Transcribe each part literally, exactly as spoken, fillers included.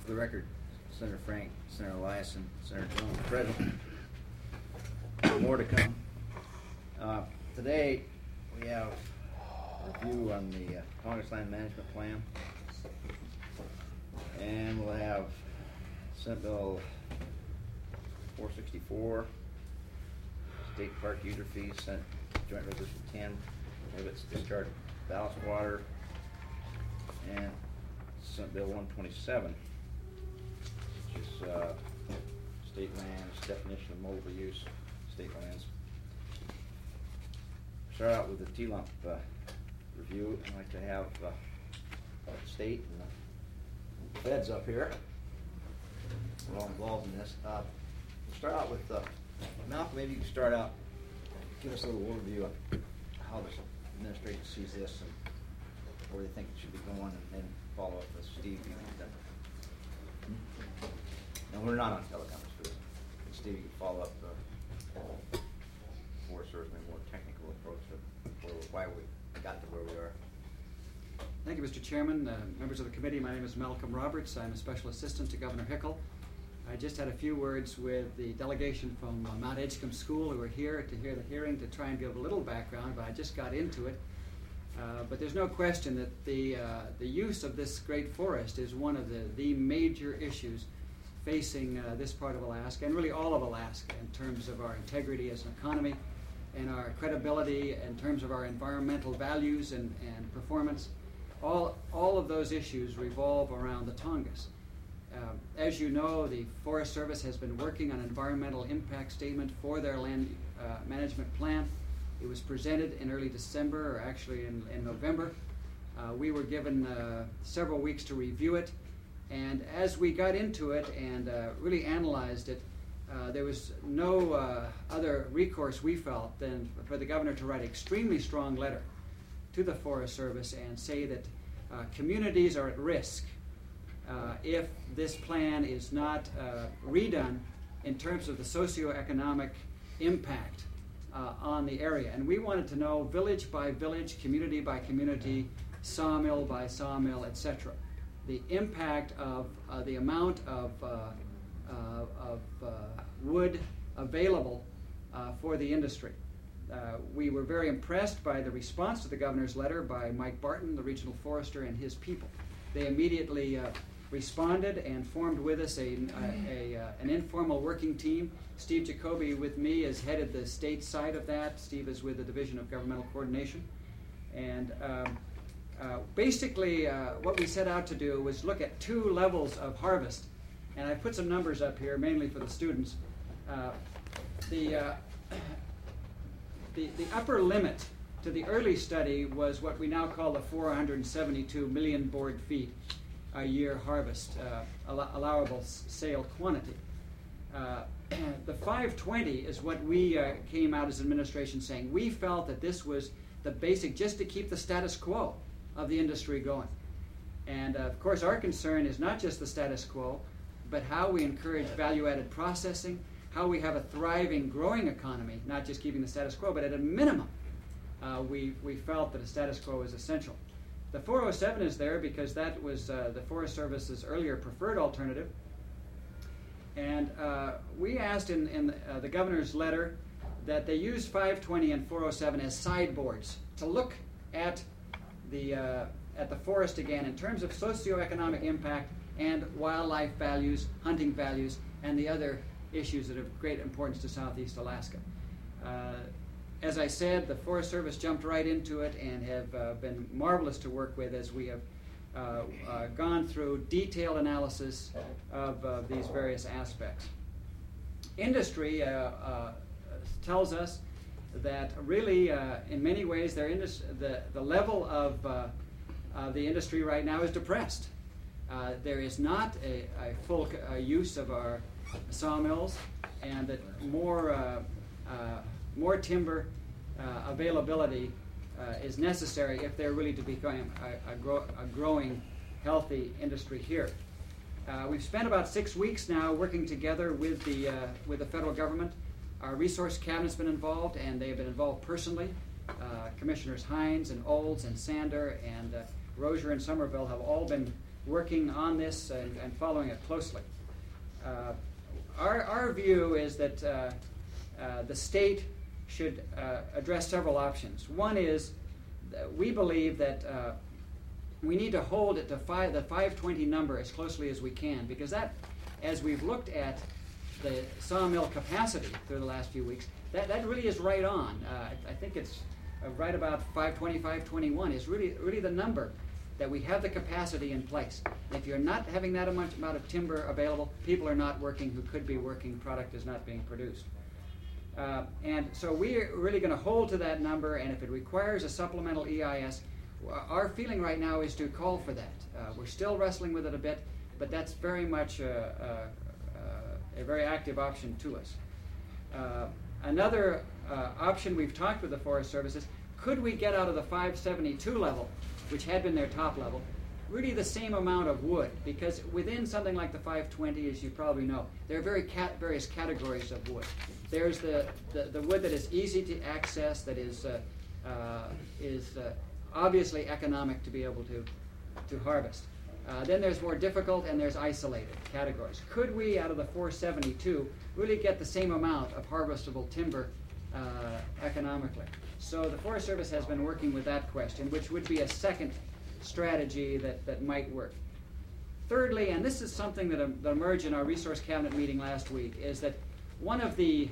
For the record, Senator Frank, Senator Eliason, Senator Jones present. More to come. Uh, today we have a review on the uh, Tongass Land Management Plan, and we'll have Senate Bill four sixty-four, State Park User Fees, Senate Joint Resolution ten, prohibits discharge of ballast water, and Senate Bill one twenty-seven, which is uh, state lands, definition of mobile use, state lands. Start out with the T-Lump uh, review. I'd like to have uh, the state and the feds up here. We're all involved in this. Uh, we'll start out with uh, Malcolm. Maybe you can start out, give us a little overview of how the administration sees this and where they think it should be going, and then follow up with Steve. And we're not on teleconference, but Steve, you can follow up uh, for sort of a more technical approach to why we got to where we are. Thank you, Mister Chairman, uh, members of the committee. My name is Malcolm Roberts. I'm a special assistant to Governor Hickel. I just had a few words with the delegation from uh, Mount Edgecombe School who were here to hear the hearing to try and give a little background, but I just got into it. Uh, but there's no question that the uh, the use of this great forest is one of the, the major issues facing uh, this part of Alaska, and really all of Alaska, in terms of our integrity as an economy and our credibility in terms of our environmental values and, and performance. All, all of those issues revolve around the Tongass. Uh, as you know, the Forest Service has been working on an environmental impact statement for their land uh, management plan. It was presented in early December, or actually in, in November. Uh, we were given uh, several weeks to review it, and as we got into it and uh, really analyzed it, uh, there was no uh, other recourse, we felt, than for the governor to write an extremely strong letter to the Forest Service and say that uh, communities are at risk uh, if this plan is not uh, redone in terms of the socioeconomic impact Uh, on the area. And we wanted to know village by village, community by community, sawmill by sawmill, et cetera, the impact of uh, the amount of, uh, uh, of uh, wood available uh, for the industry. Uh, we were very impressed by the response to the governor's letter by Mike Barton, the regional forester, and his people. They immediately uh, responded and formed with us a, a, a, uh, an informal working team. Steve Jacoby with me has headed the state side of that. Steve is with the Division of Governmental Coordination. And um, uh, basically uh, what we set out to do was look at two levels of harvest. And I put some numbers up here, mainly for the students. Uh, the, uh, the, the upper limit to the early study was what we now call the four hundred seventy-two million board feet a year harvest, uh, allow- allowable s- sale quantity. Uh, the five twenty is what we uh, came out as administration saying. We felt that this was the basic, just to keep the status quo of the industry going. And uh, of course our concern is not just the status quo, but how we encourage value-added processing, how we have a thriving, growing economy, not just keeping the status quo, but at a minimum, uh, we, we felt that a status quo is essential. The four oh seven is there because that was uh, the Forest Service's earlier preferred alternative. And uh, we asked in, in uh, the governor's letter that they use five twenty and four oh seven as sideboards to look at the, uh, at the forest again in terms of socioeconomic impact and wildlife values, hunting values, and the other issues that are of great importance to Southeast Alaska. Uh, As I said, the Forest Service jumped right into it and have uh, been marvelous to work with as we have uh, uh, gone through detailed analysis of uh, these various aspects. Industry uh, uh, tells us that really, uh, in many ways, their indus- the, the level of uh, uh, the industry right now is depressed. Uh, there is not a, a full c- uh, use of our sawmills, and that more uh, uh, more timber uh, availability uh, is necessary if they're really to become a, a, grow, a growing, healthy industry here. Uh, we've spent about six weeks now working together with the uh, with the federal government. Our resource cabinet's been involved, and they have been involved personally. Uh, Commissioners Hines and Olds and Sander and uh, Rozier and Somerville have all been working on this and, and following it closely. Uh, our, our view is that uh, uh, the state should uh, address several options. One is that we believe that uh, we need to hold it to five, the five twenty number as closely as we can, because that, as we've looked at the sawmill capacity through the last few weeks, that, that really is right on. Uh, I, I think it's uh, right about five twenty, five twenty-one is really, really the number that we have the capacity in place. If you're not having that amount, amount of timber available, people are not working who could be working, product is not being produced. Uh, and so we're really going to hold to that number, and if it requires a supplemental E I S, our feeling right now is to call for that. Uh, we're still wrestling with it a bit, but that's very much a, a, a very active option to us. Uh, another uh, option we've talked with the Forest Service is, could we get out of the five seventy-two level, which had been their top level, really the same amount of wood? Because within something like the five twenty, as you probably know, there are very cat various categories of wood. There's the, the, the wood that is easy to access, that is, uh, uh, is uh, obviously economic to be able to, to harvest. Uh, then there's more difficult, and there's isolated categories. Could we, out of the four seventy-two, really get the same amount of harvestable timber uh, economically? So the Forest Service has been working with that question, which would be a second strategy that, that might work. Thirdly, and this is something that, um, that emerged in our Resource Cabinet meeting last week, is that one of the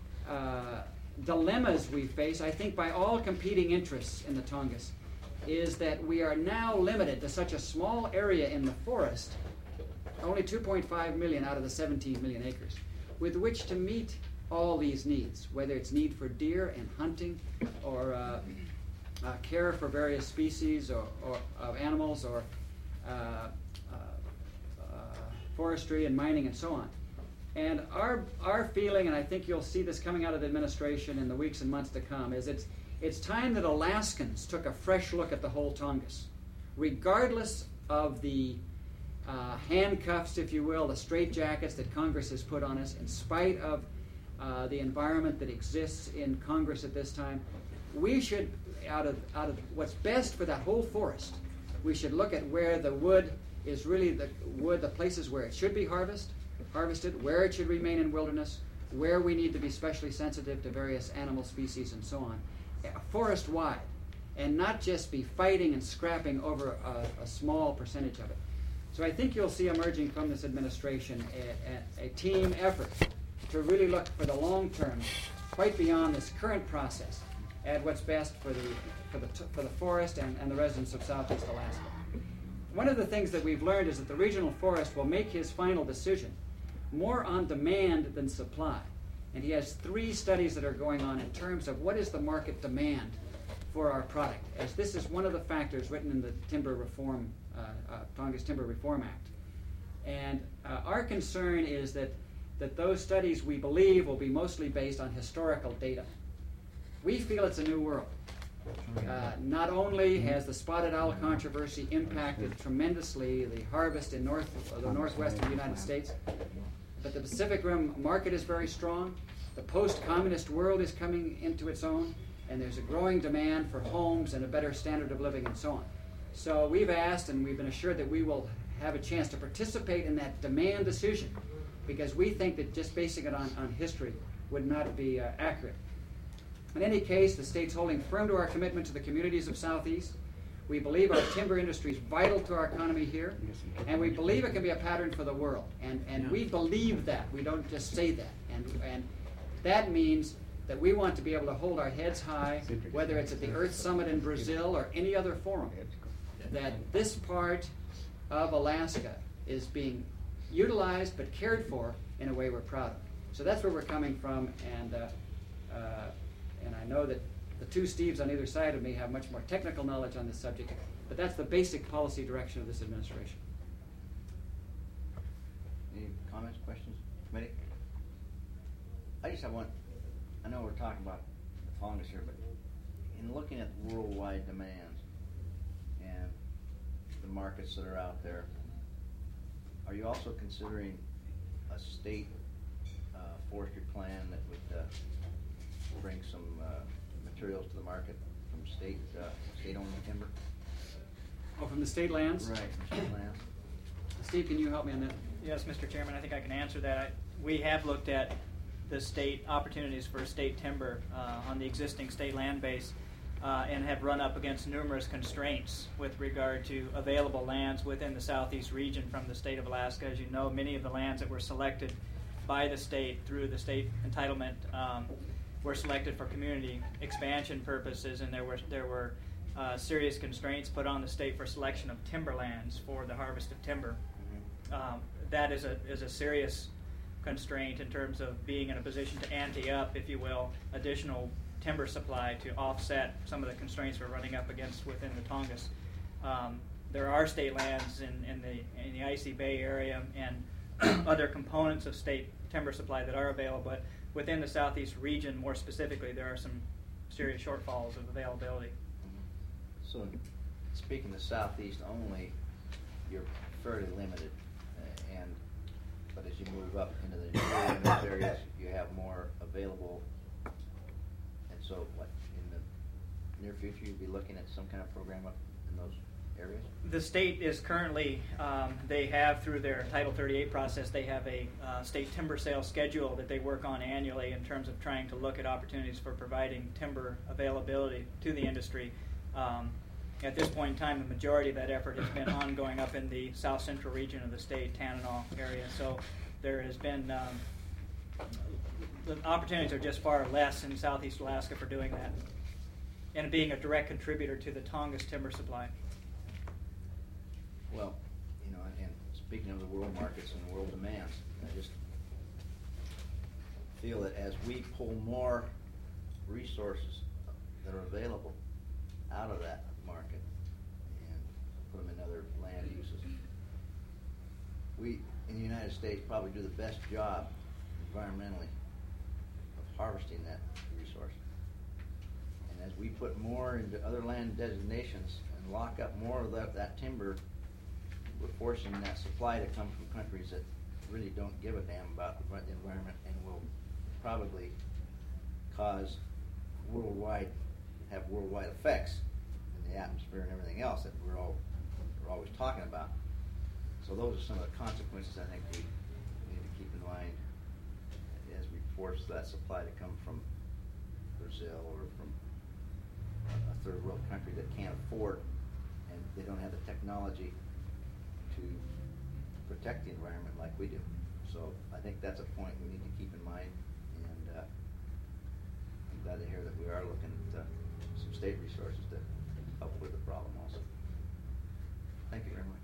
uh, dilemmas we face, I think by all competing interests in the Tongass, is that we are now limited to such a small area in the forest, only two point five million out of the seventeen million acres, with which to meet all these needs, whether it's need for deer and hunting, or uh, uh, care for various species or, or of animals, or uh, uh, uh, forestry and mining and so on. And our, our feeling, and I think you'll see this coming out of the administration in the weeks and months to come, is it's, it's time that Alaskans took a fresh look at the whole Tongass, regardless of the uh, handcuffs, if you will, the straitjackets that Congress has put on us, in spite of uh, the environment that exists in Congress at this time. We should, out of, out of what's best for that whole forest, we should look at where the wood is really the wood, the places where it should be harvested, harvested, where it should remain in wilderness, where we need to be specially sensitive to various animal species and so on, forest-wide, and not just be fighting and scrapping over a, a small percentage of it. So I think you'll see emerging from this administration a, a, a team effort to really look for the long term, quite beyond this current process, at what's best for the, for the, for the forest and, and the residents of Southeast Alaska. One of the things that we've learned is that the regional forest will make his final decision more on demand than supply. And he has three studies that are going on in terms of what is the market demand for our product, as this is one of the factors written in the Timber Reform, uh, uh, Tongass Timber Reform Act. And uh, our concern is that, that those studies, we believe, will be mostly based on historical data. We feel it's a new world. Uh, not only has the spotted owl controversy impacted tremendously the harvest in north, uh, the northwestern United States, but the Pacific Rim market is very strong. The post-communist world is coming into its own, and there's a growing demand for homes and a better standard of living and so on. So we've asked, and we've been assured that we will have a chance to participate in that demand decision, because we think that just basing it on, on history would not be uh, accurate. In any case, the state's holding firm to our commitment to the communities of Southeast. We believe our timber industry is vital to our economy here, and we believe it can be a pattern for the world. And, and we believe that. We don't just say that. And, and that means that we want to be able to hold our heads high, whether it's at the Earth Summit in Brazil or any other forum, that this part of Alaska is being utilized but cared for in a way we're proud of. So that's where we're coming from, and, uh, uh, and I know that the two Steves on either side of me have much more technical knowledge on this subject, but that's the basic policy direction of this administration. Any comments, questions, committee? I just have one. I know we're talking about the Tongass here, but in looking at worldwide demands and the markets that are out there, are you also considering a state uh, forestry plan that would uh, bring some uh, materials to the market from state uh, state-owned timber? Oh, from the state lands? Right, from state lands. Steve, can you help me on that? Yes, Mister Chairman, I think I can answer that. I, we have looked at the state opportunities for state timber uh, on the existing state land base uh, and have run up against numerous constraints with regard to available lands within the southeast region from the state of Alaska. As you know, many of the lands that were selected by the state through the state entitlement um, were selected for community expansion purposes, and there were there were uh, serious constraints put on the state for selection of timberlands for the harvest of timber. Um, that is a is a serious constraint in terms of being in a position to ante up, if you will, additional timber supply to offset some of the constraints we're running up against within the Tongass. Um, there are state lands in, in the in the Icy Bay area and other components of state timber supply that are available, but within the southeast region, more specifically, there are some serious shortfalls of availability. So, speaking the southeast only, you're fairly limited, uh, and but as you move up into the interior in those areas, you have more available. And so, what in the near future, you'd be looking at some kind of program up in those areas? The state is currently, um, they have through their Title thirty-eight process, they have a uh, state timber sale schedule that they work on annually in terms of trying to look at opportunities for providing timber availability to the industry. Um, at this point in time, the majority of that effort has been ongoing up in the south central region of the state, Tanana area. So there has been, um, the opportunities are just far less in southeast Alaska for doing that and being a direct contributor to the Tongass timber supply. Well, you know, and speaking of the world markets and world demands, I just feel that as we pull more resources that are available out of that market and put them in other land uses, we in the United States probably do the best job environmentally of harvesting that resource. And as we put more into other land designations and lock up more of that, that timber, we're forcing that supply to come from countries that really don't give a damn about the environment and will probably cause worldwide, have worldwide effects in the atmosphere and everything else that we're all we're always talking about. So those are some of the consequences I think we need to keep in mind as we force that supply to come from Brazil or from a third world country that can't afford and they don't have the technology to protect the environment like we do. So I think that's a point we need to keep in mind, and uh, I'm glad to hear that we are looking at uh, some state resources to help with the problem also. Thank you very much.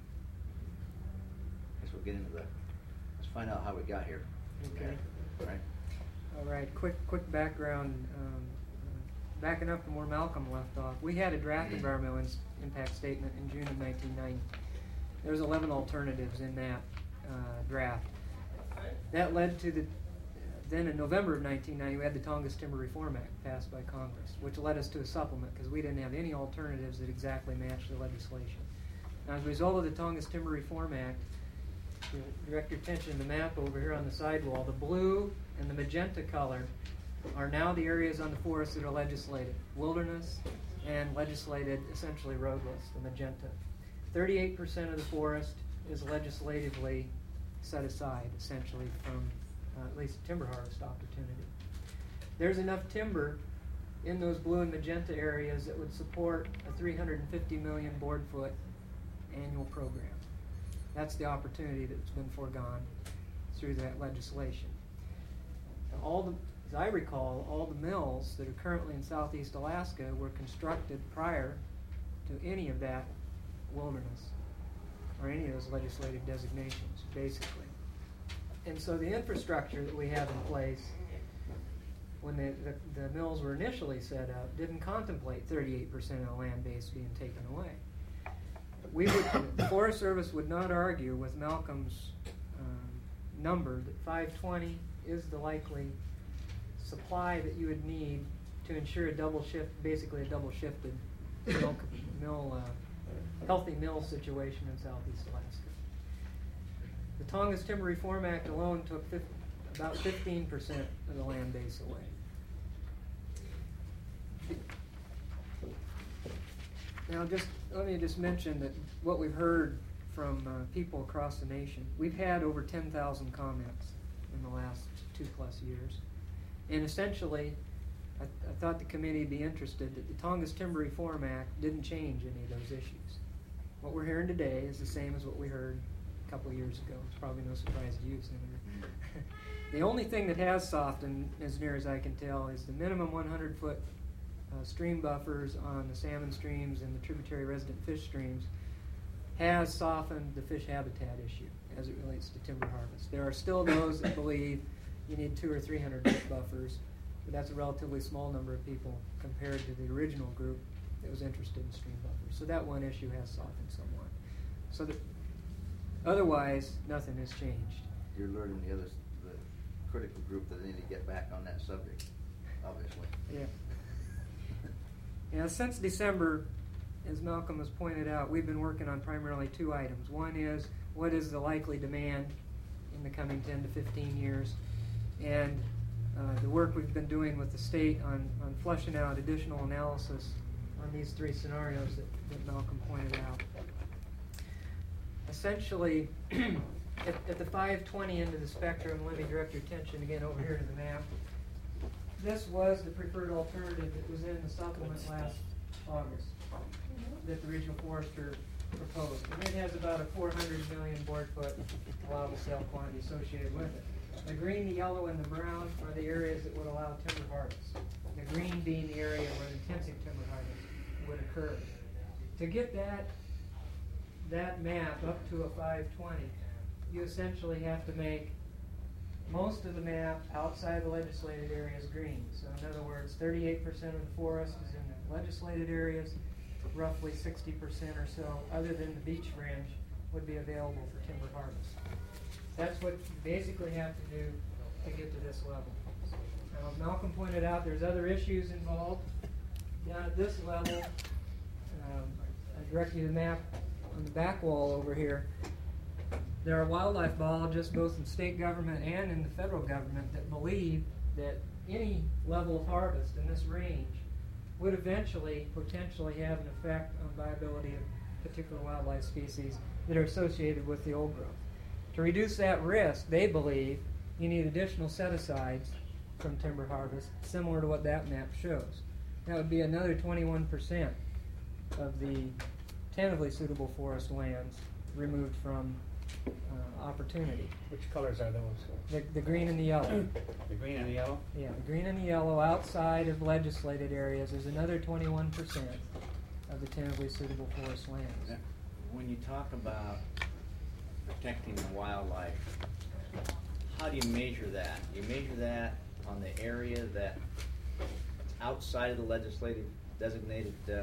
Guess we'll get into the, let's find out how we got here. Okay. Yeah. Right? All right, quick quick background. Um, uh, backing up from where Malcolm left off, we had a draft environmental in- impact statement in June of nineteen ninety. There was eleven alternatives in that uh, draft. That led to the, then in November of nineteen ninety, we had the Tongass Timber Reform Act passed by Congress, which led us to a supplement because we didn't have any alternatives that exactly matched the legislation. Now, as a result of the Tongass Timber Reform Act, you know, direct your attention to the map over here on the sidewall. The blue and the magenta color are now the areas on the forest that are legislated, wilderness and legislated essentially roadless, the magenta. thirty-eight percent of the forest is legislatively set aside, essentially, from uh, at least timber harvest opportunity. There's enough timber in those blue and magenta areas that would support a three hundred fifty million board foot annual program. That's the opportunity that's been foregone through that legislation. Now, all the, as I recall, all the mills that are currently in southeast Alaska were constructed prior to any of that wilderness or any of those legislative designations, basically. And so the infrastructure that we have in place when the, the, the mills were initially set up didn't contemplate thirty-eight percent of the land base being taken away. We would, the Forest Service would not argue with Malcolm's um, number that five twenty is the likely supply that you would need to ensure a double shift, basically a double shifted mill, mill uh, healthy mill situation in southeast Alaska. The Tongass Timber Reform Act alone took fifty, about fifteen percent of the land base away. Now, just let me just mention that what we've heard from uh, people across the nation. We've had over ten thousand comments in the last two plus years. And essentially, I, th- I thought the committee would be interested that the Tongass Timber Reform Act didn't change any of those issues. What we're hearing today is the same as what we heard a couple of years ago. It's probably no surprise to you, Senator. The only thing that has softened, as near as I can tell, is the minimum one hundred foot uh, stream buffers on the salmon streams and the tributary resident fish streams has softened the fish habitat issue as it relates to timber harvest. There are still those that believe you need two or three hundred foot buffers, but that's a relatively small number of people compared to the original group that was interested in stream buffers. So that one issue has softened somewhat. So that otherwise, nothing has changed. You're learning the other, the critical group that they need to get back on that subject, obviously. Yeah. Yeah, since December, as Malcolm has pointed out, we've been working on primarily two items. One is, what is the likely demand in the coming ten to fifteen years? And uh, the work we've been doing with the state on, on fleshing out additional analysis on these three scenarios that, that Malcolm pointed out. Essentially, at, at the five twenty end of the spectrum, let me direct your attention again over here to the map. This was the preferred alternative that was in the supplement last August that the regional forester proposed. And it has about a four hundred million board foot allowable sale quantity associated with it. The green, the yellow, and the brown are the areas that would allow timber harvest. The green being the area where intensive timber harvest would occur. To get that that map up to a five twenty, you essentially have to make most of the map outside the legislated areas green. So in other words, thirty-eight percent of the forest is in the legislated areas, roughly sixty percent or so, other than the beach fringe, would be available for timber harvest. That's what you basically have to do to get to this level. Now, as Malcolm pointed out, there's other issues involved. Down at this level, um, I direct you to the map on the back wall over here. There are wildlife biologists, both in state government and in the federal government, that believe that any level of harvest in this range would eventually potentially have an effect on viability of particular wildlife species that are associated with the old growth. To reduce that risk, they believe you need additional set-asides from timber harvest, similar to what that map shows. That would be another twenty-one percent of the tentatively suitable forest lands removed from uh, opportunity. Which colors are those? The, the green and the yellow. The green and the yellow? Yeah, the green and the yellow outside of legislated areas is another twenty-one percent of the tentatively suitable forest lands. Now, when you talk about protecting the wildlife, how do you measure that? Do you measure that on the area that outside of the legislative designated uh,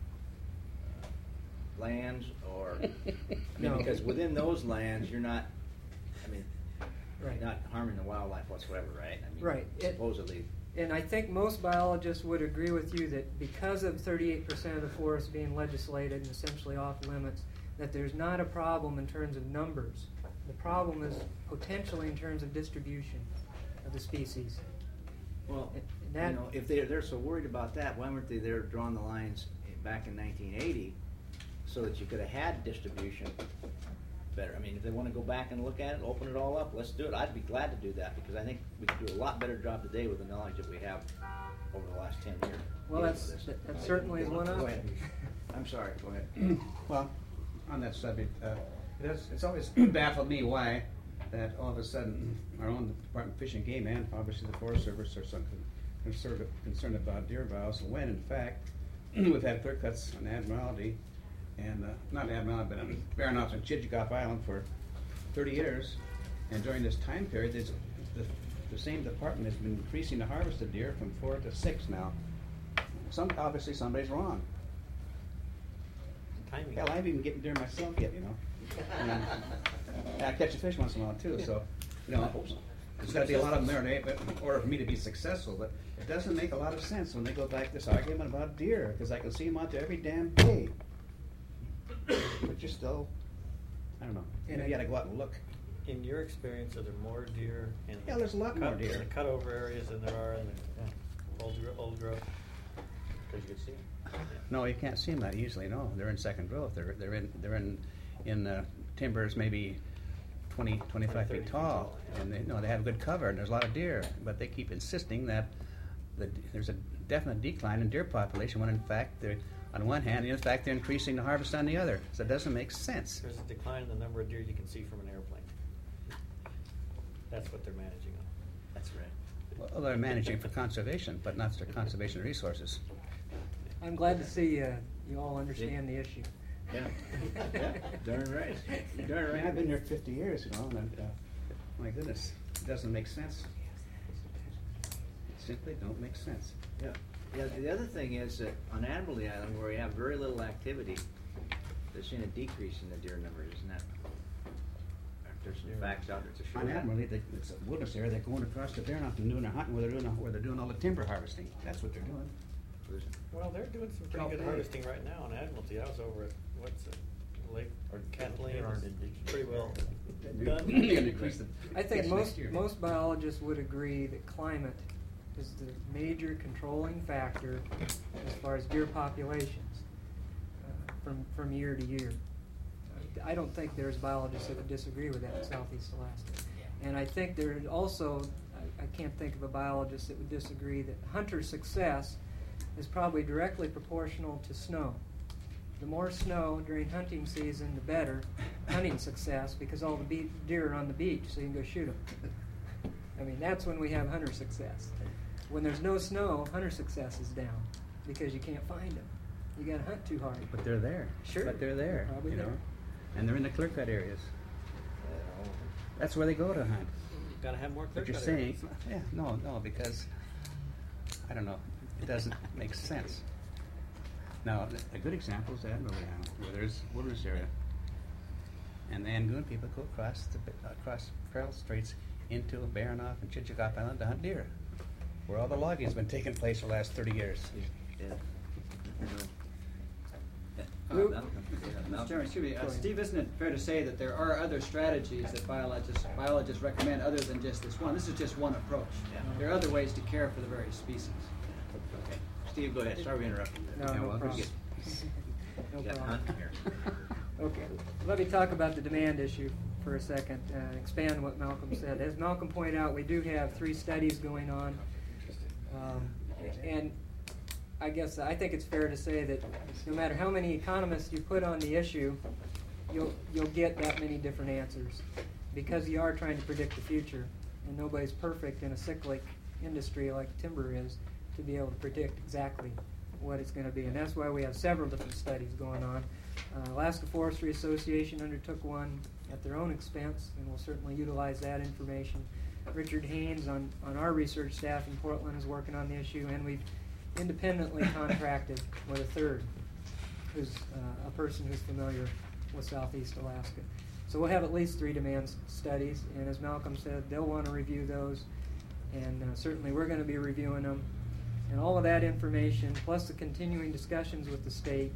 lands, or I mean, No. because within those lands, you're not, I mean, Right. you're not harming the wildlife whatsoever, right? I mean, Right. It- supposedly. And I think most biologists would agree with you that because of thirty-eight percent of the forest being legislated and essentially off limits, that there's not a problem in terms of numbers. The problem is potentially in terms of distribution of the species. Well, And you that- know, if they're, they're so worried about that, why weren't they there drawing the lines back in nineteen eighty so that you could have had distribution better? I mean, if they want to go back and look at it, open it all up, let's do it. I'd be glad to do that, because I think we could do a lot better job today with the knowledge that we have over the last ten years. Well, dealing that's, with this. that that certainly is one Go option. ahead. I'm sorry, go ahead. Well, on that subject, uh, it has, it's always baffled me why that all of a sudden our own Department of Fish and Game and obviously the Forest Service are so con- concerned, concerned about deer vows, when in fact we've had clear cuts on Admiralty and uh, not Admiralty, but on Baranoff and Chichikov Island for thirty years, and during this time period, there's, the, the same department has been increasing the harvest of deer from four to six now. Some obviously somebody's wrong. Timing. Hell, I haven't even getting deer myself yet, you know. And, uh, I catch a fish once in a while too, so you know, there's got to be a lot of them there in order for me to be successful. But it doesn't make a lot of sense when they go back to this argument about deer, because I can see them out there every damn day. But you're still, I don't know. You know, you got to go out and look. In your experience, are there more deer in Yeah, there's a lot cut, more deer. in the cutover areas than there are in the yeah, old gro- old growth? Because you can see them. No, you can't see them that easily. No, they're in second growth. They're they're in they're in in uh, timber is maybe twenty, twenty-five thirty feet feet tall, tall, yeah. and they, no, they have good cover, and there's a lot of deer, but they keep insisting that the, there's a definite decline in deer population, when in fact, they're, on one hand, in fact, they're increasing the harvest on the other, so it doesn't make sense. There's a decline in the number of deer you can see from an airplane. That's what they're managing on. That's right. Well, they're managing for conservation, but not for conservation resources. I'm glad to see uh, you all understand the issue. Yeah, yeah, darn right, You're darn I mean, right. I've been here fifty years, you know, and, uh, my goodness, it doesn't make sense. It simply don't make sense. Yeah, yeah, the other thing is that on Admiralty Island, where we have very little activity, there's seen a decrease in the deer numbers, isn't that? There's some Yeah. facts out there to show On that. Admiralty, they, it's a wilderness area, they're going across the Bear Mountain and doing their hunting, where they're doing, where they're doing all the timber harvesting, that's what they're doing. Well, they're doing some pretty good Okay. harvesting right now on Admiralty. I was over at, what's it, Lake Kathleen, it's pretty well done. They're gonna increase the I think catch most next year. most biologists would agree that climate is the major controlling factor as far as deer populations uh, from from year to year. I don't think there's biologists that would disagree with that in Southeast Alaska. And I think there also, I, I can't think of a biologist that would disagree that hunter success is probably directly proportional to snow. The more snow during hunting season, the better hunting success, because all the be- deer are on the beach, so you can go shoot them. I mean, that's when we have hunter success. When there's no snow, hunter success is down, because you can't find them. You got to hunt too hard. But they're there. Sure. But they're there, Probably you know, there. and they're in the clear cut areas. That's where they go to hunt. Gotta have more clear But you're cut saying, areas. yeah, no, no, because, I don't know, it doesn't make sense. Now, a good example is Admiralty Island, where there's wilderness area. And the Angoon people go across the, across Feral Straits into Baranof and Chichikov Island to hunt deer, where all the logging's been taking place for the last thirty years. Yeah. Uh, Uh, Luke? Malcolm, yeah, Mister Malcolm. Chairman, excuse me, Go uh, ahead. Steve, isn't it fair to say that there are other strategies that biologists, biologists recommend other than just this one? This is just one approach. Yeah. There are other ways to care for the various species. Okay. Steve, go ahead, sorry we interrupted. No, Yeah, no well, problem. Get- No You got problem. Hunt here. Okay, let me talk about the demand issue for a second, uh, expand what Malcolm said. As Malcolm pointed out, we do have three studies going on. Um, and I guess I think it's fair to say that no matter how many economists you put on the issue, you'll, you'll get that many different answers, because you are trying to predict the future, and nobody's perfect in a cyclic industry like timber is to be able to predict exactly what it's going to be. And that's why we have several different studies going on. Uh, Alaska Forestry Association undertook one at their own expense, and we'll certainly utilize that information. Richard Haynes on, on our research staff in Portland is working on the issue, and we've independently contracted with a third, who's uh, a person who's familiar with Southeast Alaska. So we'll have at least three demand s- studies, and as Malcolm said, they'll want to review those, and uh, certainly we're going to be reviewing them. And all of that information, plus the continuing discussions with the state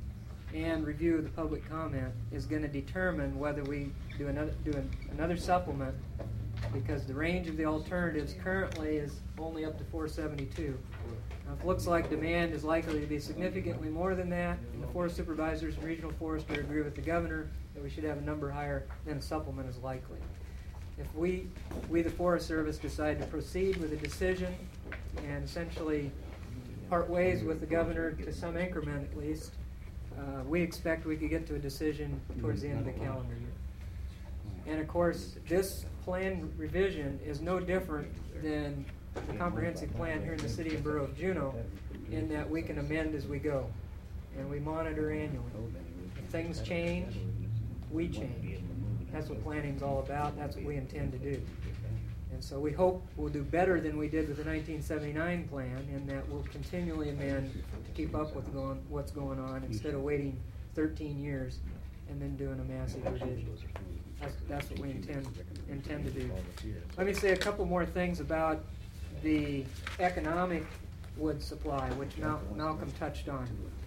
and review of the public comment, is going to determine whether we do another do an, another supplement, because the range of the alternatives currently is only up to four seventy-two. Now, it looks like demand is likely to be significantly more than that, and the Forest Supervisors and Regional Forester agree with the Governor that we should have a number higher than a supplement is likely. If we, we the Forest Service, decide to proceed with a decision and essentially part ways with the Governor to some increment at least, uh, we expect we could get to a decision towards the end of the calendar year. And of course, this plan revision is no different than the comprehensive plan here in the city and borough of Juneau, in that we can amend as we go, and we monitor annually. If things change, we change. That's what planning's all about. That's what we intend to do. And so we hope we'll do better than we did with the nineteen seventy-nine plan, in that we'll continually amend to keep up with going, what's going on, instead of waiting thirteen years and then doing a massive revision. That's, that's what we intend intend to do. Let me say a couple more things about the economic wood supply, which Mal- Malcolm touched on.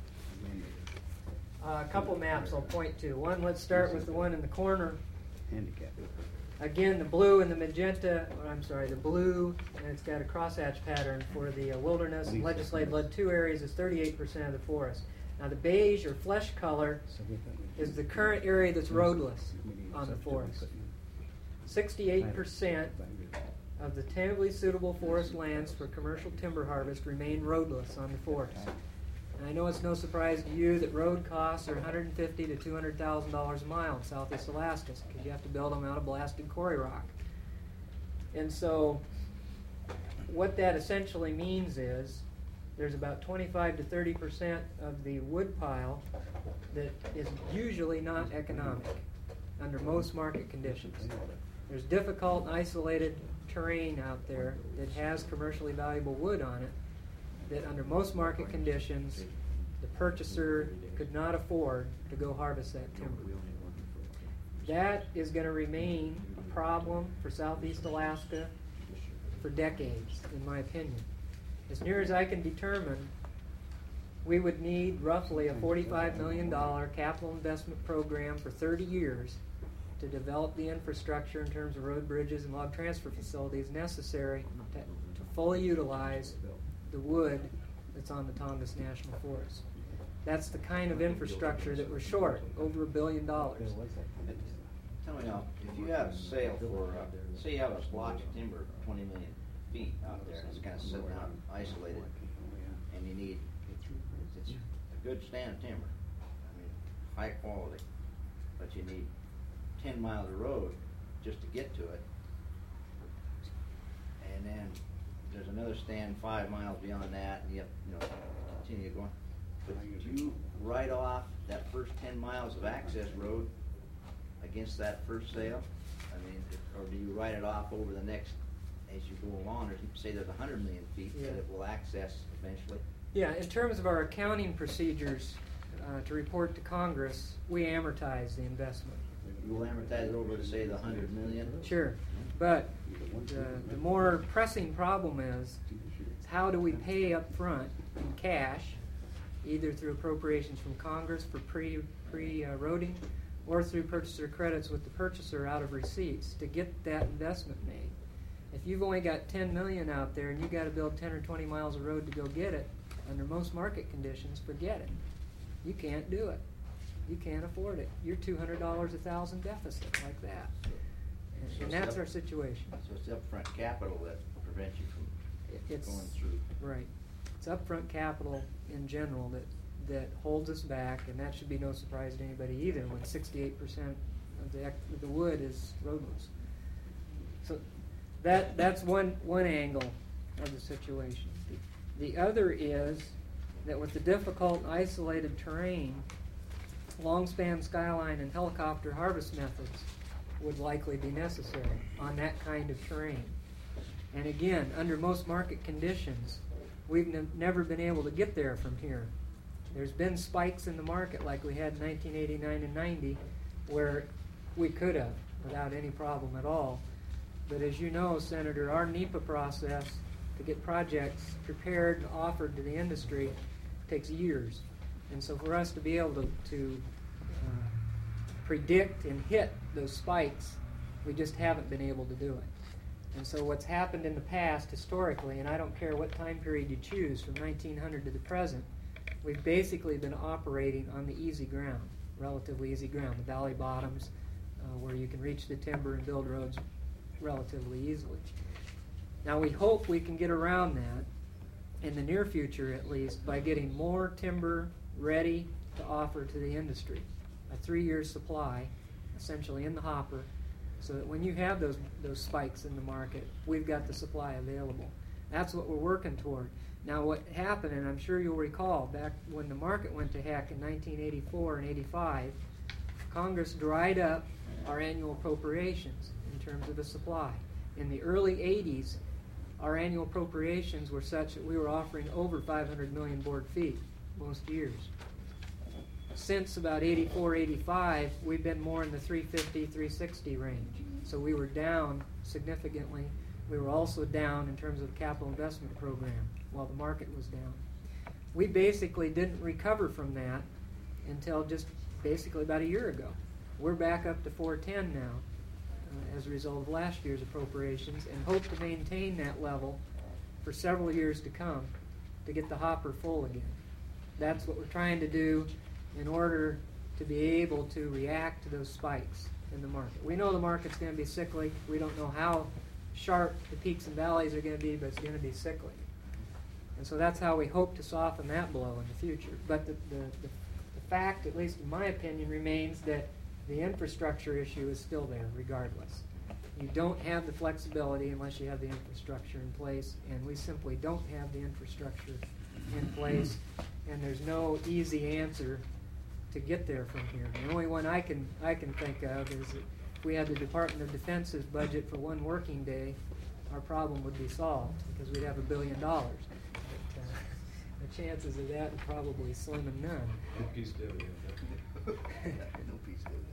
Uh, a couple maps I'll point to. One, let's start with the one in the corner. Handicap. Again, the blue and the magenta, or I'm sorry, the blue, and it's got a crosshatch pattern for the uh, wilderness and legislative led two areas is thirty-eight percent of the forest. Now the beige or flesh color is the current area that's roadless on the forest. sixty-eight percent of the tentatively suitable forest lands for commercial timber harvest remain roadless on the forest. And I know it's no surprise to you that road costs are one hundred fifty thousand to two hundred thousand dollars a mile in southeast Alaska because you have to build them out of blasted quarry rock. And so what that essentially means is there's about twenty-five to thirty percent of the wood pile that is usually not economic under most market conditions. There's difficult and isolated terrain out there that has commercially valuable wood on it that under most market conditions the purchaser could not afford to go harvest that timber. That is going to remain a problem for southeast Alaska for decades, in my opinion. As near as I can determine, we would need roughly a forty-five million dollars capital investment program for thirty years to develop the infrastructure in terms of road, bridges, and log transfer facilities necessary to, to fully utilize the wood that's on the Tongass National Forest. That's the kind of infrastructure that we're short, over a billion dollars. Tell me now, if you have a sale for, uh, say you have a block of timber, twenty million feet out there, and it's kind of sitting out isolated, and you need, it's a good stand of timber, I mean, high quality, but you need ten miles of road just to get to it, and then there's another stand five miles beyond that, and you have, you know, continue going. But do you write off that first ten miles of access road against that first sale? I mean, or do you write it off over the next, as you go along, or say there's one hundred million feet Yeah. that it will access eventually? Yeah, in terms of our accounting procedures uh, to report to Congress, we amortize the investment. You will amortize it over to say the one hundred million? Sure, but the, the more pressing problem is, is how do we pay up front in cash, either through appropriations from Congress for pre, pre-roading or through purchaser credits with the purchaser out of receipts to get that investment made. If you've only got ten million dollars out there and you've got to build ten or twenty miles of road to go get it, under most market conditions, forget it. You can't do it. You can't afford it. You're two hundred dollars a thousand deficit like that. And, So and it's that's up- our situation. So it's upfront capital that prevents you from It's, going through. right. It's upfront capital in general that, that holds us back, and that should be no surprise to anybody either when sixty-eight percent of the, ec- of the wood is roadless. So that, that's one, one angle of the situation. The other is that with the difficult and isolated terrain, long span skyline and helicopter harvest methods would likely be necessary on that kind of terrain. And again, under most market conditions, we've ne- never been able to get there from here. There's been spikes in the market like we had in nineteen eighty-nine and ninety where we could have without any problem at all. But as you know, Senator, our NEPA process to get projects prepared and offered to the industry takes years. And so for us to be able to, to uh, predict and hit those spikes, we just haven't been able to do it. And so what's happened in the past historically, and I don't care what time period you choose, from nineteen hundred to the present, we've basically been operating on the easy ground, relatively easy ground, the valley bottoms, uh, where you can reach the timber and build roads relatively easily. Now we hope we can get around that in the near future at least by getting more timber ready to offer to the industry. A three-year supply, essentially in the hopper, so that when you have those those spikes in the market, we've got the supply available. That's what we're working toward. Now what happened, and I'm sure you'll recall, back when the market went to heck in nineteen eighty-four and eighty-five, Congress dried up our annual appropriations in terms of the supply. In the early eighties, our annual appropriations were such that we were offering over five hundred million board feet most years. Since about eighty-four, eighty-five, we've been more in the three fifty, three sixty range. So we were down significantly. We were also down in terms of the capital investment program while the market was down. We basically didn't recover from that until just basically about a year ago. We're back up to four ten now uh, as a result of last year's appropriations, and hope to maintain that level for several years to come to get the hopper full again. that's what we're trying to do in order to be able to react to those spikes in the market. We know the market's going to be cyclic. We don't know how sharp the peaks and valleys are going to be, but it's going to be cyclic. And so that's how we hope to soften that blow in the future. But the, the, the, the fact, at least in my opinion, remains that the infrastructure issue is still there regardless. You don't have the flexibility unless you have the infrastructure in place, and we simply don't have the infrastructure in place, and there's no easy answer to get there from here. The only one I can I can think of is that if we had the Department of Defense's budget for one working day, our problem would be solved because we'd have a billion dollars. But, uh, the chances of that are probably slim and none. No peace dividend. No peace dividend.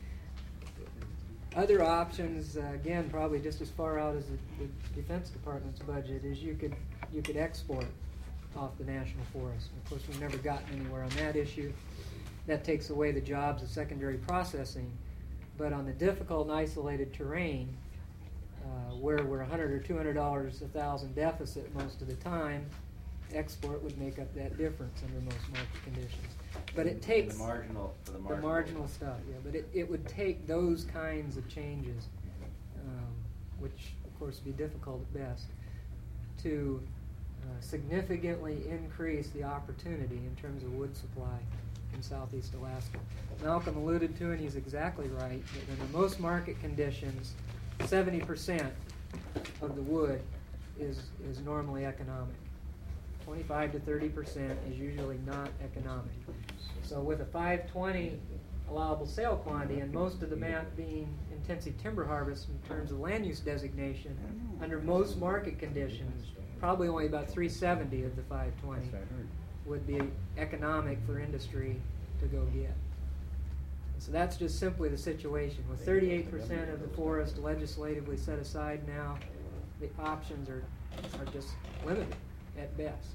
Other options, uh, again, probably just as far out as the, the Defense Department's budget, is you could you could export off the national forest. Of course, we've never gotten anywhere on that issue. That takes away the jobs of secondary processing. But on the difficult and isolated terrain, uh, where we're one hundred or two hundred dollars a thousand deficit most of the time, export would make up that difference under most market conditions. But it takes the marginal for the the marginal, marginal stuff, yeah. But it, it would take those kinds of changes, um, which of course would be difficult at best, to uh, significantly increase the opportunity in terms of wood supply in southeast Alaska. Malcolm alluded to, and he's exactly right, that under most market conditions, seventy percent of the wood is is normally economic. twenty-five to thirty percent is usually not economic. So with a five twenty allowable sale quantity, and most of the map being intensive timber harvest in terms of land use designation, under most market conditions, probably only about three seventy of the five twenty would be economic for industry to go get. So that's just simply the situation. With thirty-eight percent of the forest legislatively set aside now, the options are, are just limited at best.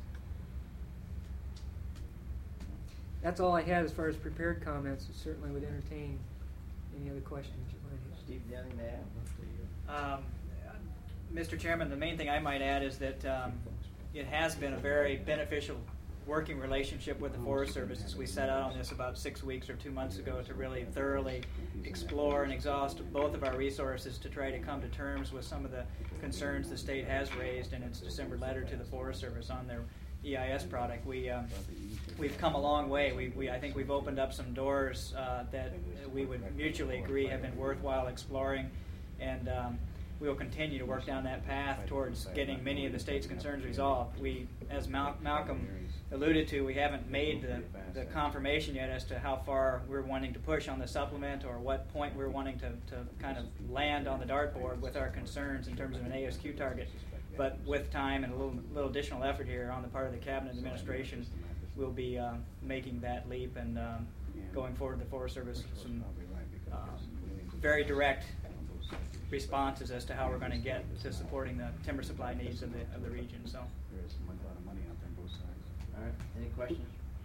That's all I had as far as prepared comments. I certainly would entertain any other questions you might have. Steve, do you have anything to add? Um, Mister Chairman, the main thing I might add is that um, it has been a very beneficial working relationship with the Forest Service as we set out on this about six weeks or two months ago to really thoroughly explore and exhaust both of our resources to try to come to terms with some of the concerns the state has raised in its December letter to the Forest Service on their E I S product. We, um, we've come a long way. We, we, I think we've opened up some doors uh, that we would mutually agree have been worthwhile exploring, and um, we will continue to work down that path towards getting many of the state's concerns resolved. We, as Mal- Malcolm alluded to, we haven't made the, the confirmation yet as to how far we're wanting to push on the supplement or what point we're wanting to, to kind of land on the dartboard with our concerns in terms of an A S Q target. But with time and a little, little additional effort here on the part of the Cabinet administration, we'll be uh, making that leap and um, going forward to the Forest Service with some uh, very direct responses as to how we're going to get to supporting the timber supply needs of the of the region. So, There is a lot of money out there on both sides. All right. Any questions?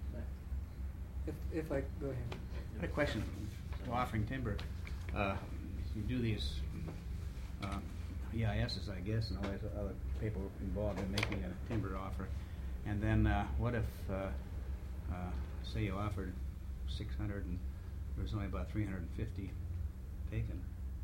If, if I go ahead. I had a question. Offering timber, uh, you do these uh, E I Ss, I guess, and all these other people involved in making a timber offer. And then uh, what if, uh, uh, say, you offered six hundred and there was only about three hundred fifty taken?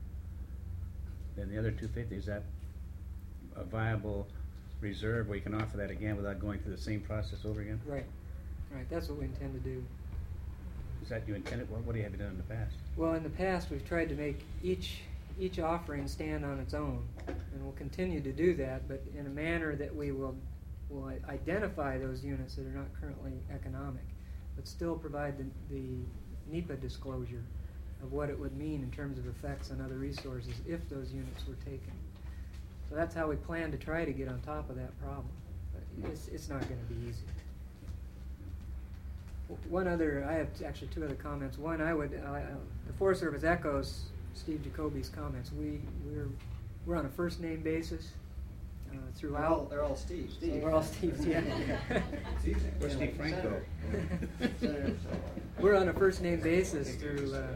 Then the other two hundred fifty, is that a viable reserve where you can offer that again without going through the same process over again? Right, right. That's what we intend to do. Is that you intended? What, what have you done in the past? Well, in the past, we've tried to make each each offering stand on its own, and we'll continue to do that, but in a manner that we will will identify those units that are not currently economic, but still provide the, the NEPA disclosure of what it would mean in terms of effects on other resources if those units were taken. So that's how we plan to try to get on top of that problem. But it's, it's not going to be easy. One other, I have actually two other comments. One, I would, uh, the Forest Service echoes Steve Jacoby's comments. We, we're, we're on a first name basis uh, throughout. They're all, they're all Steve. So we're all Steve's, yeah. Where's Steve Franco? We're on a first name basis through, uh,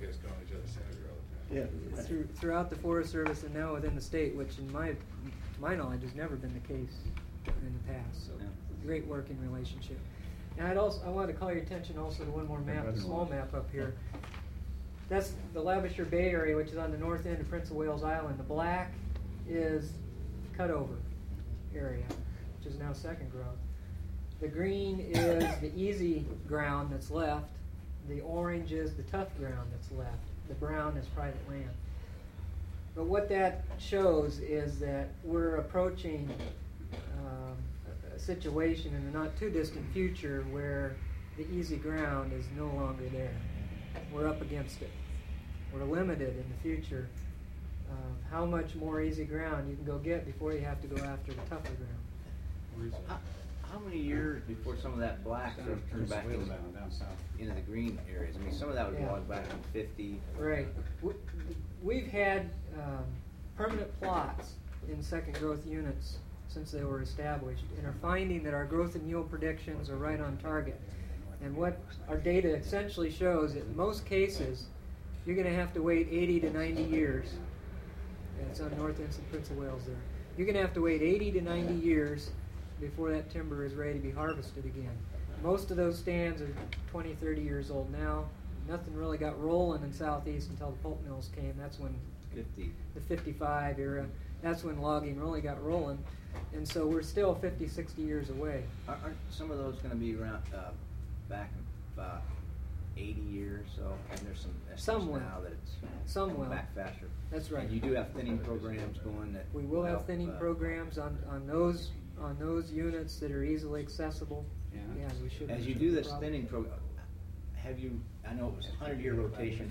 Yeah. through throughout the Forest Service and now within the state, which in my to my knowledge has never been the case in the past. So Yeah. great working relationship. And I'd also, I wanted to call your attention also to one more map, the small map up here. That's the Labrador Bay area, which is on the north end of Prince of Wales Island. The black is cutover area, which is now second growth. The green is the easy ground that's left. The orange is the tough ground that's left. The brown is private land. But what that shows is that we're approaching um, a, a situation in the not too distant future where the easy ground is no longer there. We're up against it. We're limited in the future of how much more easy ground you can go get before you have to go after the tougher ground. How, how many years before some of that black sort of turned back into, down south. into the green areas? I mean, some of that was Yeah. logged back in fifty. Right. We- We've had um, permanent plots in second growth units since they were established, and are finding that our growth and yield predictions are right on target. And what our data essentially shows, that in most cases, you're going to have to wait eighty to ninety years. And it's on North End of Prince of Wales there. You're going to have to wait eighty to ninety years before that timber is ready to be harvested again. Most of those stands are twenty, thirty years old now. Nothing really got rolling in Southeast until the pulp mills came. That's when fifty. the fifty-five era, that's when logging really got rolling. And so we're still fifty, sixty years away. Aren't aren't some of those going to be around uh, back in about eighty years? So, and there's some Some estimates will. now that it's Some going will. back faster. That's right. And you do have thinning programs going that We will have help, thinning uh, programs on, on those on those units that are easily accessible. Yeah. Yeah, we should. As we you should do no this problem. thinning program, have you? I know it was a hundred-year rotation.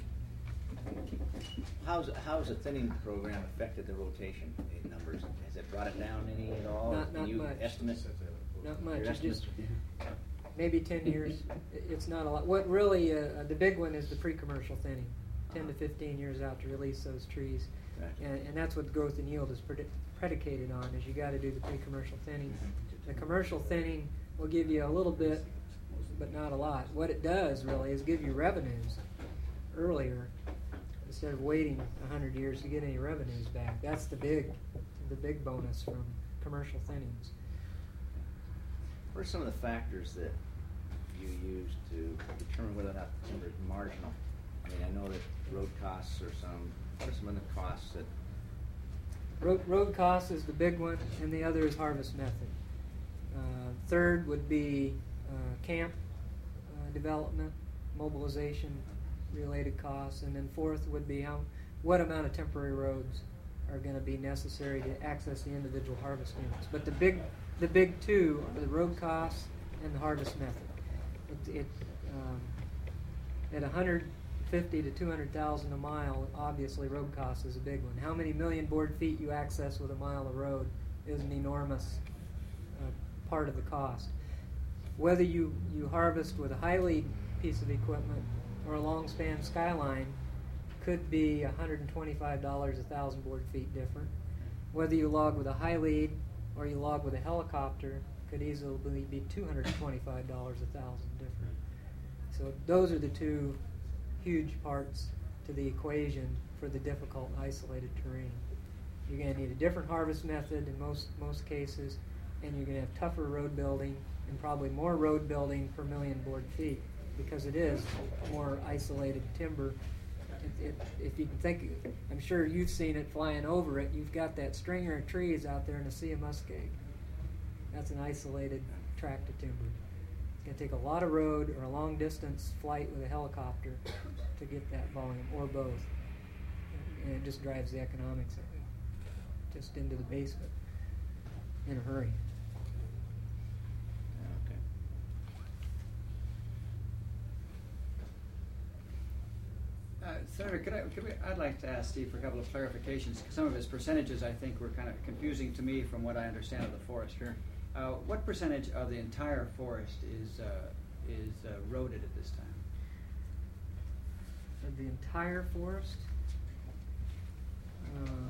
How's how's the thinning program affected the rotation in numbers? Has it brought it down any at all? Not- Can not you much. estimate? Not much. Your It estimates? just maybe ten years. It- It's not a lot. What really uh, the big one is the pre-commercial thinning, ten to fifteen years out to release those trees. Right. And, and that's what growth and yield is predi- predicated on, is you got to do the pre-commercial thinning. The commercial thinning will give you a little bit, but not a lot. What it does really is give you revenues earlier instead of waiting a hundred years to get any revenues back. That's the big, the big bonus from commercial thinnings. What are some of the factors that you use to determine whether or not the timber is marginal? I mean, I know that road costs are some. What are some of the costs that? Road, road cost is the big one, and the other is harvest method. Uh, third would be uh, camp uh, development, mobilization related costs, and then fourth would be how what amount of temporary roads are going to be necessary to access the individual harvest units. But the big the big two are the road costs and the harvest method. It, it um, at one hundred fifty to two hundred thousand a mile, obviously road cost is a big one. How many million board feet you access with a mile of road is an enormous uh, part of the cost. Whether you, you harvest with a high lead piece of equipment or a long span skyline could be one hundred twenty-five dollars a thousand board feet different. Whether you log with a high lead or you log with a helicopter could easily be two hundred twenty-five dollars a thousand different. So those are the two huge parts to the equation for the difficult isolated terrain. You're going to need a different harvest method in most most cases, and you're going to have tougher road building and probably more road building per million board feet because it is more isolated timber. It, it, if you can think, I'm sure you've seen it flying over it. You've got that stringer of trees out there in a sea of muskeg. That's an isolated tract of timber. It's going to take a lot of road or a long distance flight with a helicopter to get that volume, or both. And it just drives the economics just into the basement in a hurry. Okay. Uh, Senator, could I, could we, I'd like to ask Steve for a couple of clarifications. Some of his percentages, I think, were kind of confusing to me from what I understand of the forest. Sure. Uh, what percentage of the entire forest is uh, is uh, roaded at this time? Of the entire forest, uh,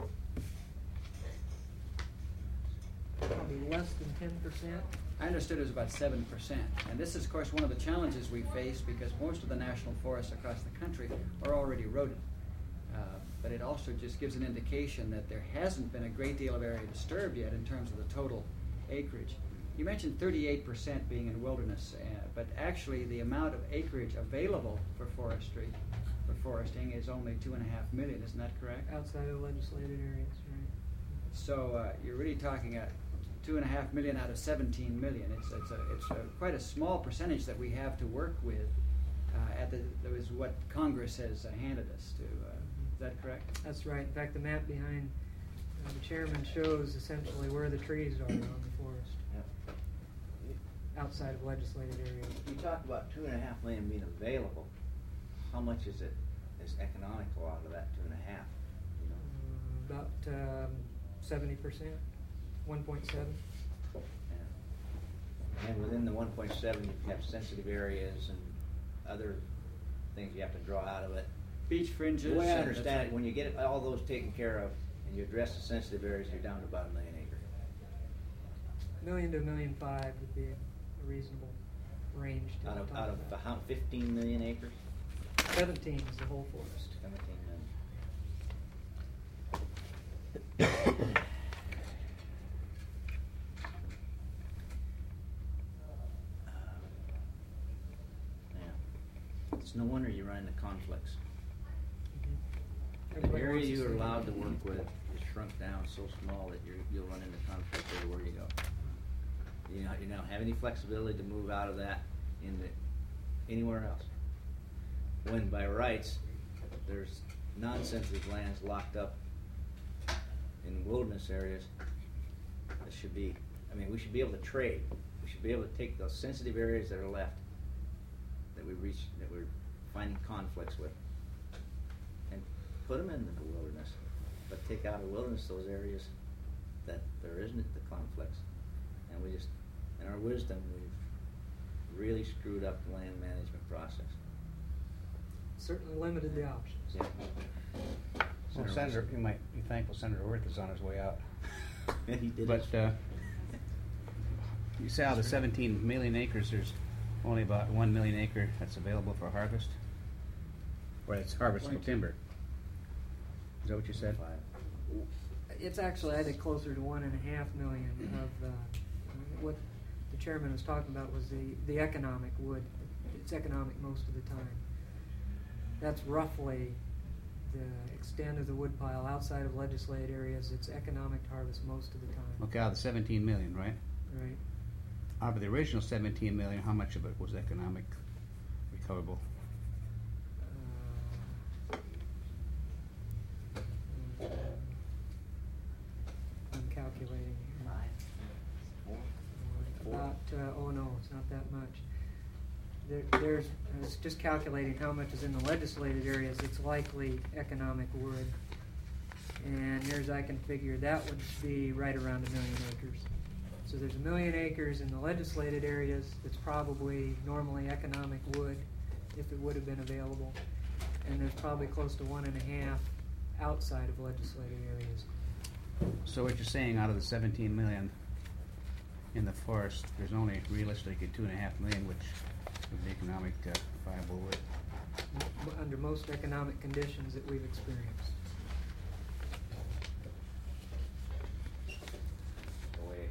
probably less than ten percent. I understood it was about seven percent. And this is, of course, one of the challenges we face because most of the national forests across the country are already eroded. Uh, but it also just gives an indication that there hasn't been a great deal of area disturbed yet in terms of the total acreage. you mentioned thirty-eight percent being in wilderness, uh, but actually the amount of acreage available for forestry, for foresting, is only two and a half million. Isn't that correct? Outside of legislated areas, right? So uh, you're really talking a two and a half million out of seventeen million. It's it's a it's a, quite a small percentage that we have to work with. Uh, at the that was what Congress has uh, handed us to. Uh, is that correct? That's right. In fact, the map behind uh, the chairman shows essentially where the trees are on the forest, Yep. outside of legislated areas. You talk about two and a half million being available. How much is it is economical out of that two and a half? You know? Um, about um, seventy percent, one point seven. Yeah. And within the one point seven, you have sensitive areas and other things you have to draw out of it. Beach fringes. The way I and understand that's- it, when you get all those taken care of and you address the sensitive areas, you're down to about a million acres. A million to a million five would be a reasonable range to Out of talk out of about. how fifteen million acres? Seventeen is the whole forest. Seventeen million. Yeah. It's no wonder you run into conflicts. The Everybody area wants to you are see allowed to that. work with is shrunk down so small that you're, you'll run into conflict everywhere you go. You know, you don't have any flexibility to move out of that into anywhere else. When by rights, there's non-sensitive lands locked up in wilderness areas that should be, I mean, we should be able to trade. We should be able to take those sensitive areas that are left, that we reach, that we're finding conflicts with, and put them in the wilderness, but take out of wilderness those areas that there isn't the conflicts. And we just, in our wisdom, we've really screwed up the land management process. Certainly limited the options. Yeah. Well, Senator, you might be thankful Senator Worth is on his way out. He did But his- uh, you say out of the seventeen million acres, there's only about one million acre that's available for harvest? Or it's harvestable Point. timber? Is that what you said? Five. It's actually, I think, closer to one and a half million of, uh, what the chairman was talking about was the, the economic wood. It's economic most of the time. That's roughly the extent of the wood pile outside of legislated areas. It's economic to harvest most of the time. Okay, out of the seventeen million, right? Right. Out of the original seventeen million, how much of it was economic recoverable? Uh, I'm calculating here. Five. Four. About, uh, oh no, it's not that much. There, there's, I was just calculating how much is in the legislated areas. It's likely economic wood. And here's, I can figure that would be right around a million acres. So there's a million acres in the legislated areas. It's probably normally economic wood if it would have been available. And there's probably close to one and a half outside of legislated areas. So what you're saying, out of the seventeen million in the forest, there's only realistically two and a half million, which would be economic uh, viable wood. m- Under most economic conditions that we've experienced. The way.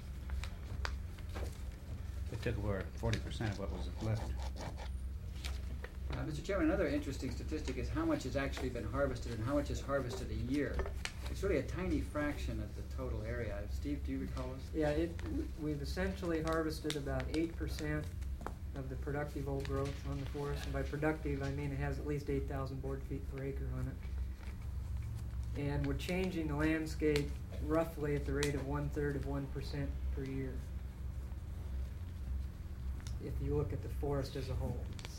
It took over forty percent of what was left. Uh, Mister Chairman, another interesting statistic is how much has actually been harvested and how much is harvested a year. It's really a tiny fraction of the total area. Steve, do you recall this? Yeah, it, we've essentially harvested about eight percent of the productive old growth on the forest. And by productive, I mean it has at least eight thousand board feet per acre on it. And we're changing the landscape roughly at the rate of one-third of one percent per year. If you look at the forest as a whole.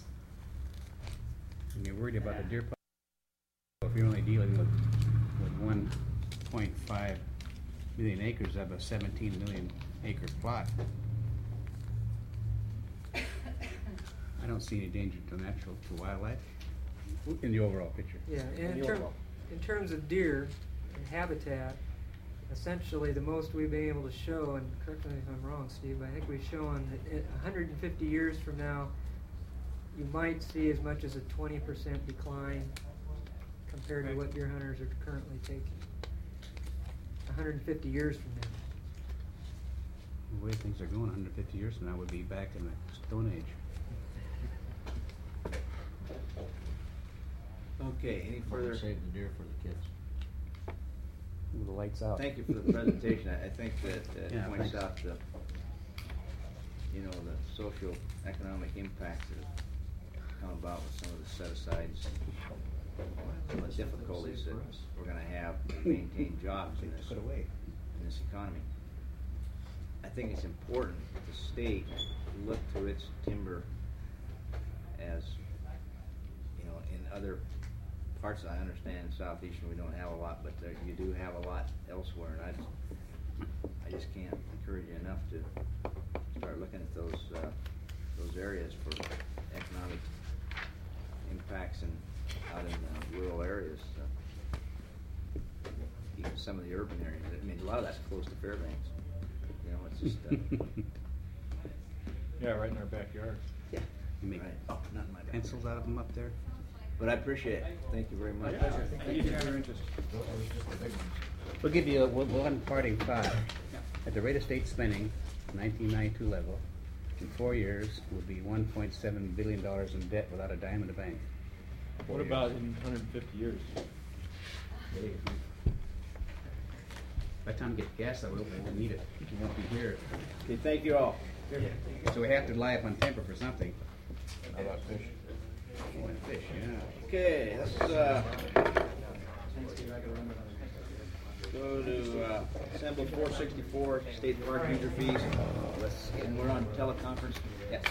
And you're worried about the deer pile. If you're only dealing with, with one point five million acres of a seventeen million acre plot, I don't see any danger to natural, to wildlife in the overall picture. Yeah, and in, the term, overall. in terms of deer and habitat, essentially the most we've been able to show, and correct me if I'm wrong, Steve, but I think we've shown that in one hundred fifty years from now, you might see as much as a twenty percent decline compared to what deer hunters are currently taking. one hundred fifty years from now. The way things are going, hundred fifty years from now, we'll be back in the Stone Age. Okay, any further? Save the deer for the kids. With the lights out. Thank you for the presentation. I I think that Yeah, uh, points thanks. out the, you know, the socio-economic impacts that have come about with some of the set-asides, some of the difficulties that we're gonna have to maintain jobs in this, Put away. in this economy. I think it's important that the state look to its timber as, you know, in other parts, I understand southeastern we don't have a lot, but there, you do have a lot elsewhere, and I just, I just can't encourage you enough to start looking at those, uh, those areas for economic impacts and out in the rural areas. uh, Even some of the urban areas, I mean, a lot of that's close to Fairbanks, you know, it's just, uh, Yeah, right in our backyard. yeah. You make Right. Oh, not in my backyard. pencils out of them up there? But I appreciate it, thank you very much. Pleasure. Thank you for your interest. Those are just the big ones. We'll give you a, one- one parting thought. Yeah. At the rate of state spending, nineteen ninety-two level, in four years, we'll be one point seven billion dollars in debt without a dime in the bank. Four What years. about in hundred and fifty years? By the time we get gas, I will, we won't need it. We won't be here. Okay, thank you all. So we have to rely upon temper for something. How about fish? Oh, and fish, yeah. Okay, let's, uh, Thanks, Steve. I gotta run another. go to, uh, Assembly four sixty-four, state park user fees. Let's, and we're on teleconference. Yes.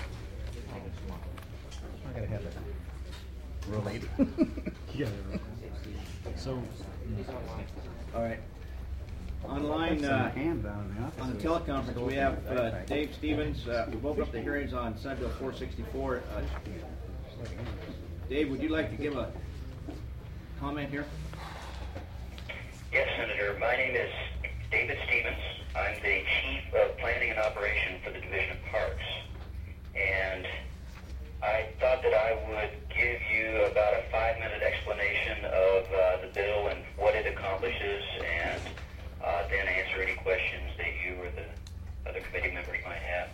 I gotta have it. Relate. Yeah. So, All right. Online, Some uh, ham down in the office. on the teleconference, we have, uh, Dave Stevens, uh, we've opened up the hearings on Senate Bill four sixty-four. Uh, Dave, would you like to give a comment here? Yes, Senator. My name is David Stevens. I'm the Chief of Planning and Operation for the Division of Parks. And I thought that I would give you about a five-minute explanation of uh, the bill and what it accomplishes, and uh, then answer any questions that you or the other committee members might have.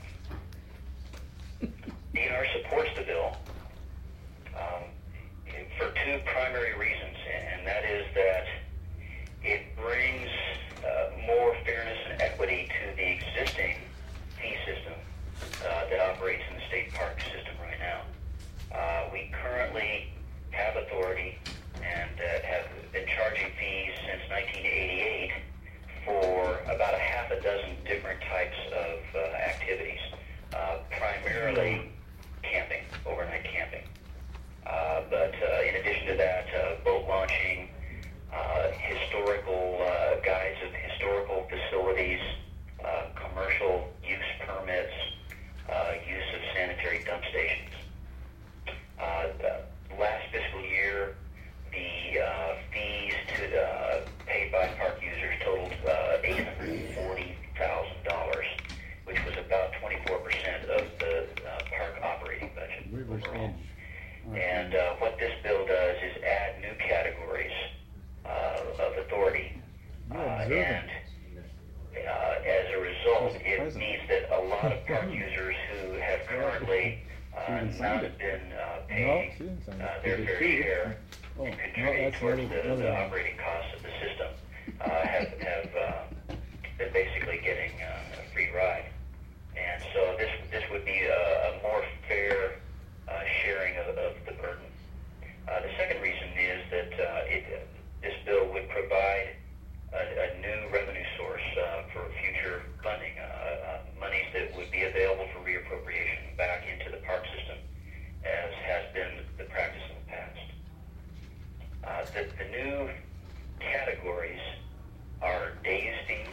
D N R supports the bill um, for two primary reasons, and that is that it brings uh, more fairness and equity to the existing fee system uh, that operates in the state park system right now. Uh, we currently have authority and uh, have been charging fees since nineteen eighty-eight for about a half a dozen different types of uh, activities, uh, primarily camping, overnight camping. Uh, but uh, in addition to that, uh, boat launching, uh, historical uh, guides of historical facilities, uh, commercial use permits, uh, use of sanitary dump stations. Uh, the last fiscal year, the uh, fees to the, uh, paid by park users totaled uh, eight hundred forty thousand dollars, which was about twenty-four percent of the uh, park operating budget overall. And uh, what this bill does is add new categories uh, of authority, uh, and uh, as a result, it means that a lot of park users who have currently uh, not been uh, paying uh, their fair share and contributing towards the, the operating costs of the system uh, have, have uh, been basically getting uh, a free ride. And so this this would be a, a more fair uh, sharing of, of the burden. Uh, the second reason is that uh, it, this bill would provide a, a new revenue source uh, for future funding, uh, uh, monies that would be available for reappropriation back into the park system, as has been the practice in the past. Uh, the, the new categories are day use fees.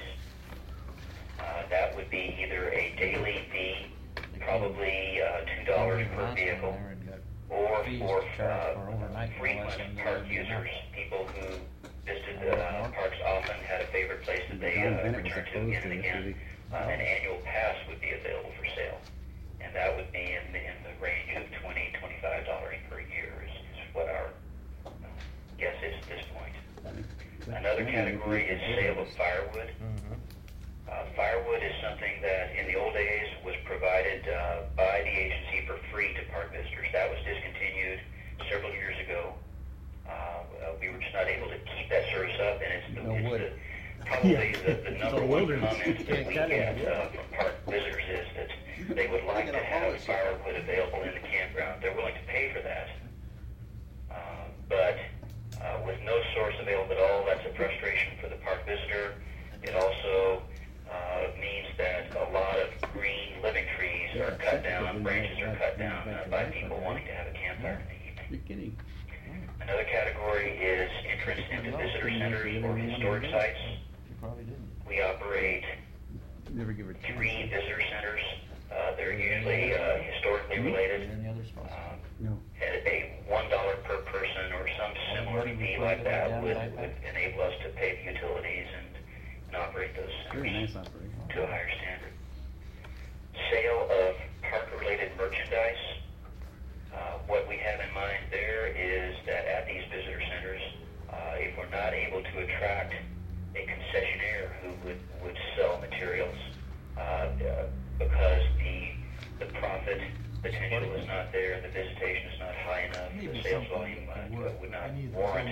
Uh, that would be either a daily fee, probably uh, two dollars per vehicle, or for uh, frequent park users, people who visited the uh, parks often, had a favorite place that they uh, return to again and again. Uh, an annual pass would be available for sale, and that would be in the, in the range of twenty dollars, twenty-five dollars per year is, is what our uh, guess is at this point. Another category is sale of firewood. Uh, firewood is something that in the old days was provided uh, by the agency for free to park visitors. That was discontinued several years ago. Uh, uh, we were just not able to keep that service up, and it's, the, No it's wood. the, probably the, the It's number a one wilderness. comment You that can't we cut it, get yeah. uh, from park visitors is that they would like to have firewood available in the campground. They're willing to pay for that. Uh, but uh, with no source available at all, that's a frustration for the park visitor. It also uh, means that a lot of green living trees are cut down, branches are cut down uh, by people wanting to have a campfire in the evening. You're kidding. Another category is entrance into visitor centers or historic sites. You probably didn't. We operate Never give her a chance. three visitor centers. Uh, they're usually uh, historically related. And the other spots. Um, No. at a one dollar per person or some similar fee like that would, would enable us to pay the utilities and, and operate those Very centers nice operation. to a higher standard. Sale of park-related merchandise. Uh, what we have in mind there is that at these visitor centers, uh, if we're not able to attract a concessionaire who would, would sell materials, uh, uh, because the the profit potential is not there, the visitation is not high enough, the sales volume uh, would not warrant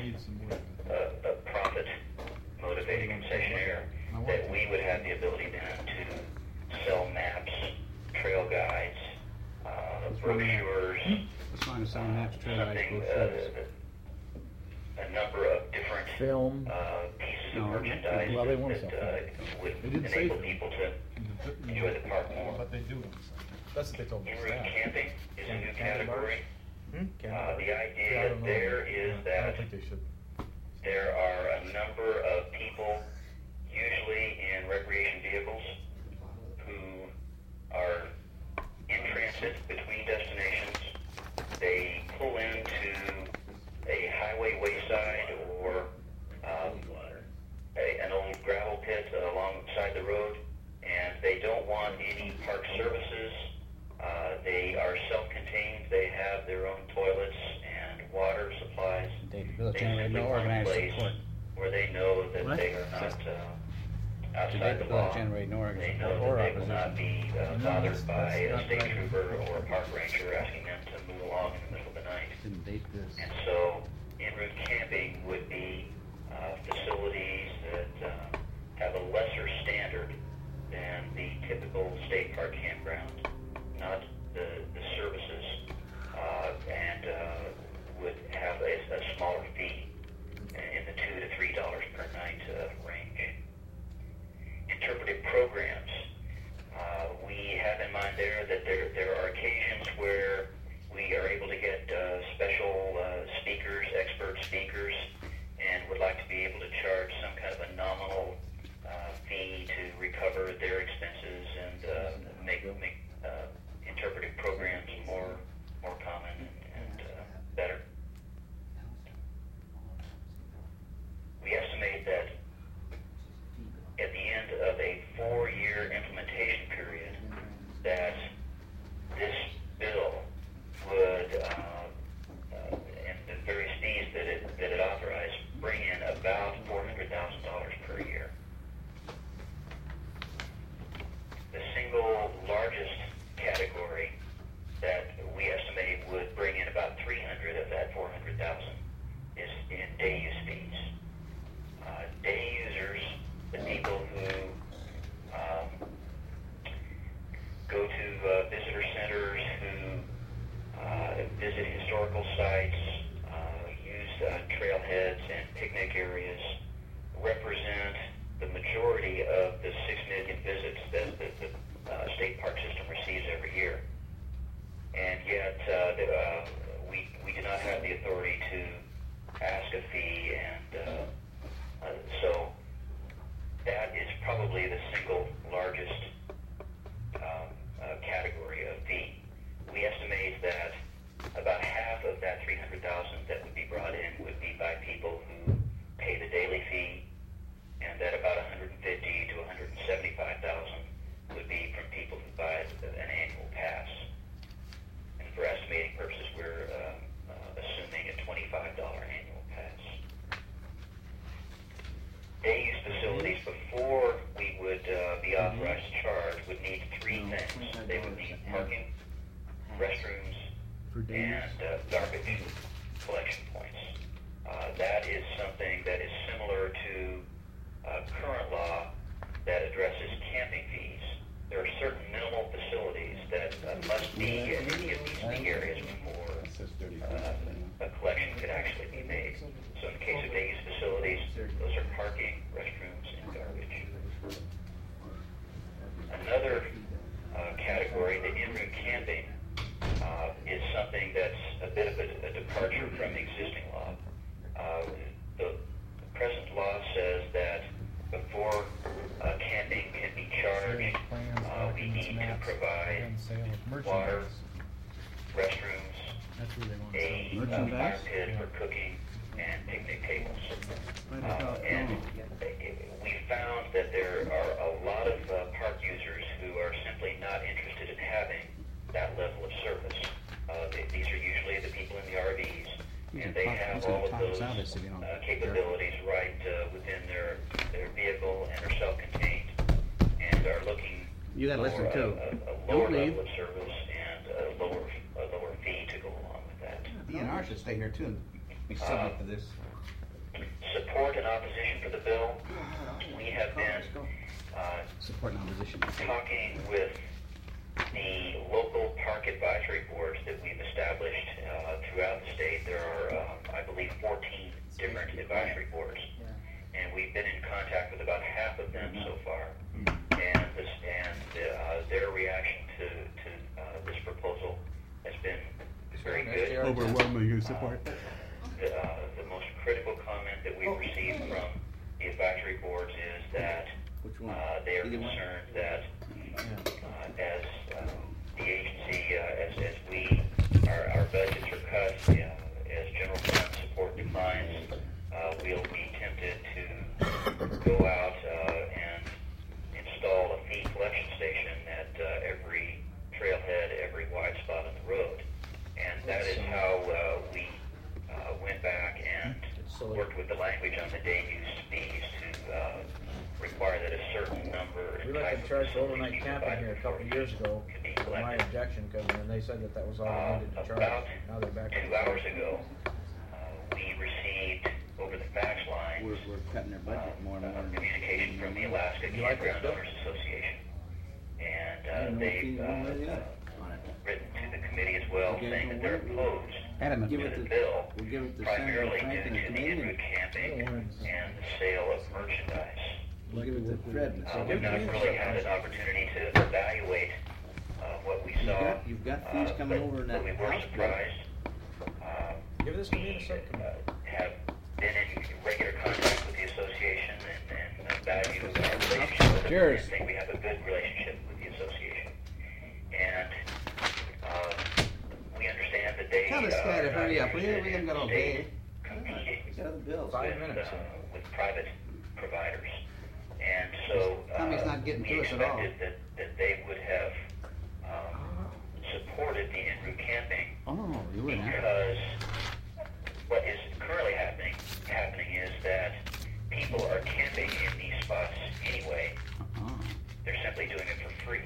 a, a profit-motivated concessionaire, that we would have the ability then to sell maps, trail guides, uh, brochures, Let's find a sign maps, trail guides, something, brochures. uh, a number of different Film. uh, pieces No, of merchandise well, they want that something. uh, would They didn't say enable that. people to enjoy the park more. But they do. That's what they told me. En route camping is a new category. Hmm? Uh, the Yeah, I idea don't know. there is I that don't think they should. there are a number of people, usually in recreation vehicles, who are in transit between destinations. They pull into a highway wayside or um, a, an old gravel pit alongside the road, and they don't want any park services. Uh, they are self-contained. They have their own toilets and water supplies. They built They generate simply no want a organized place support. where they know that What? they are not uh, outside the They law. generate no organized They support know or that they will opposition. not be uh, bothered by a state trooper or a park ranger asking them to move along in the middle of the night. Didn't date this. And so, en route camping would be uh, facilities that uh, have a lesser standard than the typical state park campground, not the, the services, uh, and uh, would have a, a smaller fee in the two to three dollars per night uh, range. Interpretive programs. Uh, we have in mind there that there there are occasions where we are able to get uh, special uh, speakers, expert speakers, and would like to be able to charge some kind of a nominal uh, fee to recover their expenses and uh, make make uh, interpretive programs more more common and uh, better. We estimate that at the end of a four-year implementation period, that this bill would, uh, uh, and the various fees that it that it authorized, bring in about four hundred thousand dollars per year. The single largest category that we estimate would bring in about three hundred of that four hundred thousand is in day use fees. Uh, day users, the people who um, go to uh, visitor centers, who uh, visit historical sites, uh, use uh, trailheads and picnic areas, represent the majority of the six million visits that the, the uh, state park system receives every year. And yet, uh, the, uh, we, we do not have the authority to ask a fee, and uh, uh, so that is probably the single largest um, uh, category of fee. We estimate that about half of that three hundred thousand dollars that would be brought in would be by people who pay the daily fee, and that about one hundred fifty to one hundred parking, restrooms, and uh, garbage collection points. Uh, that is something that is similar to uh, current law that addresses camping fees. There are certain minimal facilities that uh, must be in any of these big areas before uh, a collection could actually be made. So in the case of day use facilities, those are parking, restrooms, and garbage. Another uh, category, the en route camping, uh, is something that's a bit of a, a departure from existing law. Uh, the present law says that before uh, camping can be charged, uh, we need to provide water, restrooms, a uh, fire pit for cooking, and picnic tables. Uh, and we found that there are a lot of uh, park users who are simply not interested in having that level of service. Uh, they, these are usually the people in the R Vs, and they have all of those uh, capabilities right uh, within their their vehicle and are self-contained, and are looking You gotta for listen a, too. a, a lower level of service and a lower a lower fee to go along with that. D N R should stay here too and be subject to this. Support and opposition for the bill. We have been uh, Support and opposition. talking with the local park advisory boards that we've established uh, throughout the state. There are, um, I believe, fourteen different advisory boards, and we've been in contact with about half of them so far. And this, and uh, their reaction to to uh, this proposal has been very good. Overwhelming support. Uh, the, uh, the most critical comment that we've received from the advisory boards is that uh, they are concerned that uh, as uh, the agency, uh, as, as we, our, our budgets are cut, uh, as general fund support declines, uh, we'll be tempted to go out uh, and install a fee collection station at uh, every trailhead, every wide spot on the road. And that is how uh, we uh, went back and worked with the language on the day use fees to uh, require that a certain number and We let type them of charge facilities overnight be camping provided here a before couple of years fees ago. could be My collected. objection came in, and they said that that was all Uh, they needed to charge. about Now they're back. two hours ago, uh, we received over the fax line We're, we're cutting their budget more and uh, more. communication from the Alaska You like Campground that, Bill? Owners Association. And I uh, don't know if they've you uh, know where they uh, are on it. written to the committee as well, Okay, saying that they're well, opposed Adamant. to Give it the to- bill we'll give it to Senator primarily Frank due and the to the committee. en route camping I don't want- and the sale of merchandise. We'll give it to Fred. and Uh, say, we've not really had an opportunity to evaluate uh, what we You've saw. got- you've got fees uh, coming but- over in but that we were House bill. surprised. Uh, Give this we committee a subcommittee. uh, have been in regular contact with the association and, and value our relationship with them. Cheers. I think we have a good relationship with the association. And uh, we understand that they Tell this uh, guy to are hurry not up. We- interested we haven't got all in day. competing He's got the bills. Five with, minutes. uh, with private providers. And so uh, Tommy's not getting we to us at all. expected that, that they would have um, supported the en route camping Oh, you would, huh? because what is currently happening happening is that people are camping in these spots anyway. Uh-huh. They're simply doing it for free.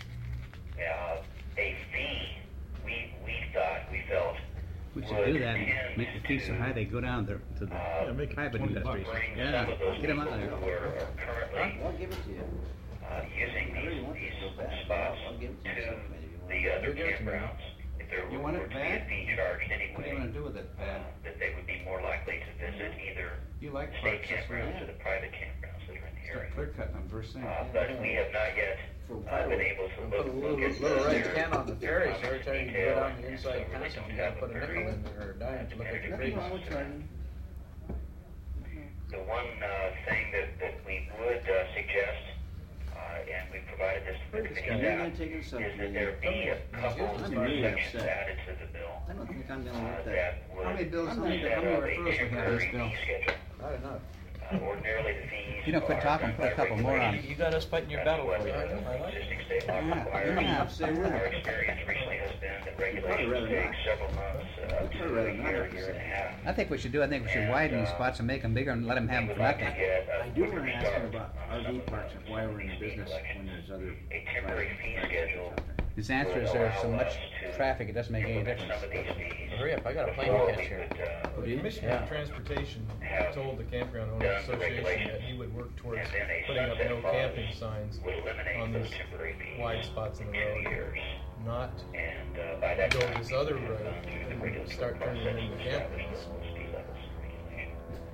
Uh, a fee, we we thought, we felt, We should would do that. tend Make the fee so to, high they go down there to the uh, Yeah, make it private twenty industries. bucks. bring Yeah, some of those get them people out of who there. are, are currently I'll give it to you. uh, using I really these, want this these so bad. spots I'll give it to to you subcommittee if you want. the other You'll give it to me. campgrounds. If there You were want it were to be a bad? fee charged What are you anyway, gonna do with it, uh, Pat? that they would be more likely to visit either You like state parks, that's campgrounds right. or the private campgrounds that are in the Start area. clear cutting them first thing. Uh, but we have not yet uh, been able to And look, put a look little, at little red their, can on the their ferry, so every comments time in you detail, go down the and inside so really passage, don't you have gotta put a a very nickel in there or a dime to look at your definitive trees. Nothing wrong with response. charging. The one uh, thing that, that we would uh, suggest, uh, and we provided this to the Where's this committee guy? You're staff, gonna take it is subcommittee. that there be a couple I'm of really sections upset. added to the bill I don't think I'm gonna uh, let that that. would How many bills- how many- set how many up a referrals we have temporary this bill? fee schedule. Not enough. Uh, ordinarily, the fees You know, quit are talking, done put a by couple more on. regulation. You got us fighting your That's battle what for you. uh, existing state law Yeah, requires. yeah. Stay with Our it. experience recently has been that probably regulations rather take not. several months uh, I'd to rather a not year, have to year and a say. half. I think we should do, I think we should And, widen these uh, spots and make them bigger and let them have We them would for like to nothing. get a I do quicker wanna ask start him about on R some V of parks those and why we're in the state business elections. when there's other A temporary private fee practices schedule out there. His answer is there's so much traffic, it doesn't make any difference. Some of these fees. Hurry up, I got a plane before to catch we here. would, uh, Oh, do The you? Commissioner Yeah. of Transportation Have told the Campground done Owners the Association regulations, that he would work towards and then a putting up sunset no clause camping signs would eliminate on those these temporary fees wide spots in for the two road, years. not And uh, by that go time, this we other would have road gone through the and regulatory start turning process them into to establish campgrounds. those speed levels and regulation.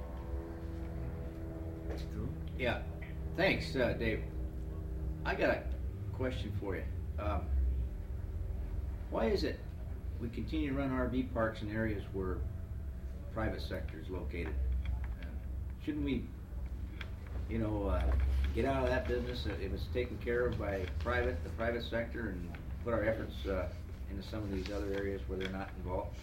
Yeah, thanks, uh, Dave. I got a question for you. Um, why is it we continue to run R V parks in areas where private sector is located? Uh, Shouldn't we, you know, uh, get out of that business if it's taken care of by private, the private sector, and put our efforts uh, into some of these other areas where they're not involved?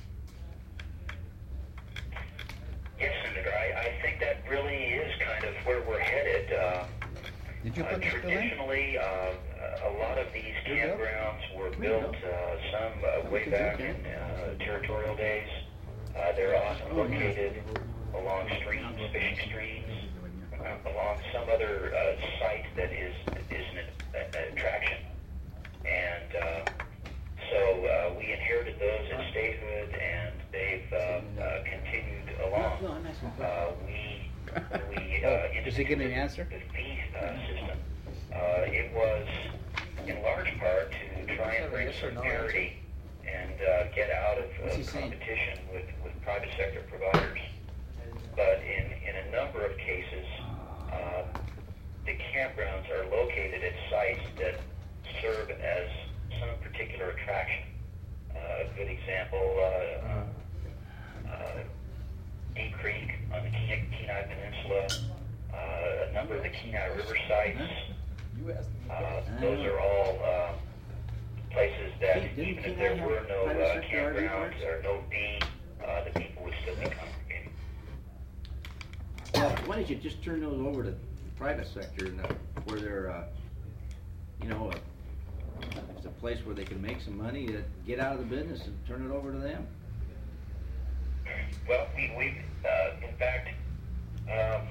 Yes, Senator, I, I think that really is kind of where we're headed. Uh, Did you uh, put this bill in? traditionally, uh, a lot of these Your bill? campgrounds were Your built, bill? uh, some uh, Oh, way okay, back okay. in uh, territorial days. Uh, they're often Oh, yeah. located along streets, fishing streets, uh, along some other uh, site that is is an, an attraction. And uh, so uh, we inherited those at statehood, and they've uh, uh, continued along. No, I'm asking a Uh, question. we we Oh, uh, does he give me an instituted answer? the fee uh, system. Uh, it was in large part to try and bring Yes or some no parity and uh, get out of What's he uh, saying? competition with, with private sector providers. But in, in a number of cases, uh, the campgrounds are located at sites that serve as some particular attraction. Uh, a good example, uh, uh, Deep Creek on the Kenai, Kenai Peninsula, uh, a number of the Kenai River sites. You asked me. Uh, those are all uh, places that Didn't even if Kenai there have were no private uh, sector R V campgrounds parks? or no fee, uh, the people would still be congregating. Well, why don't you just turn those over to the private sector and, uh, where they're, uh, you know, uh, it's a place where they can make some money to get out of the business and turn it over to them. Well, we, we've, uh, in fact, um,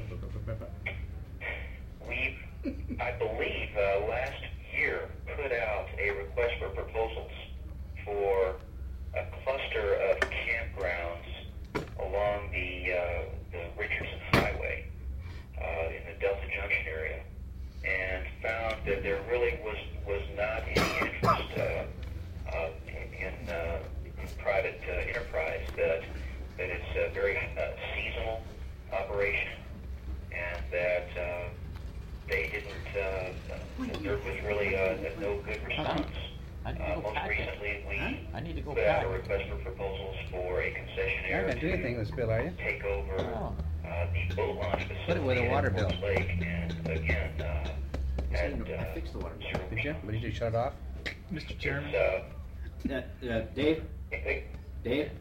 we've, I believe, uh, last year put out a request for proposals for a cluster of campgrounds along the, uh, the Richardson Highway, uh, in the Delta Junction area, and found that there really was, was not any interest, uh, uh, in, uh, in private, uh, enterprise, that, that it's a very, uh, seasonal operation, and that, uh, they didn't, uh, there was really, uh, no good response. I need to Uh, go most pack it. recently, we Huh? I need to go put out a pack. request for proposals for a concession You're not area gonna do anything with this bill, are you? to take over Oh. uh, the boat launch facility Put it with a at water Forest bill. Lake, and again, uh, I said, had, no, I uh, fixed the water bill. zero Did you? response. What did you shut it off? Mister It's, Chairman, uh, Uh, uh, Dave, it- Dave?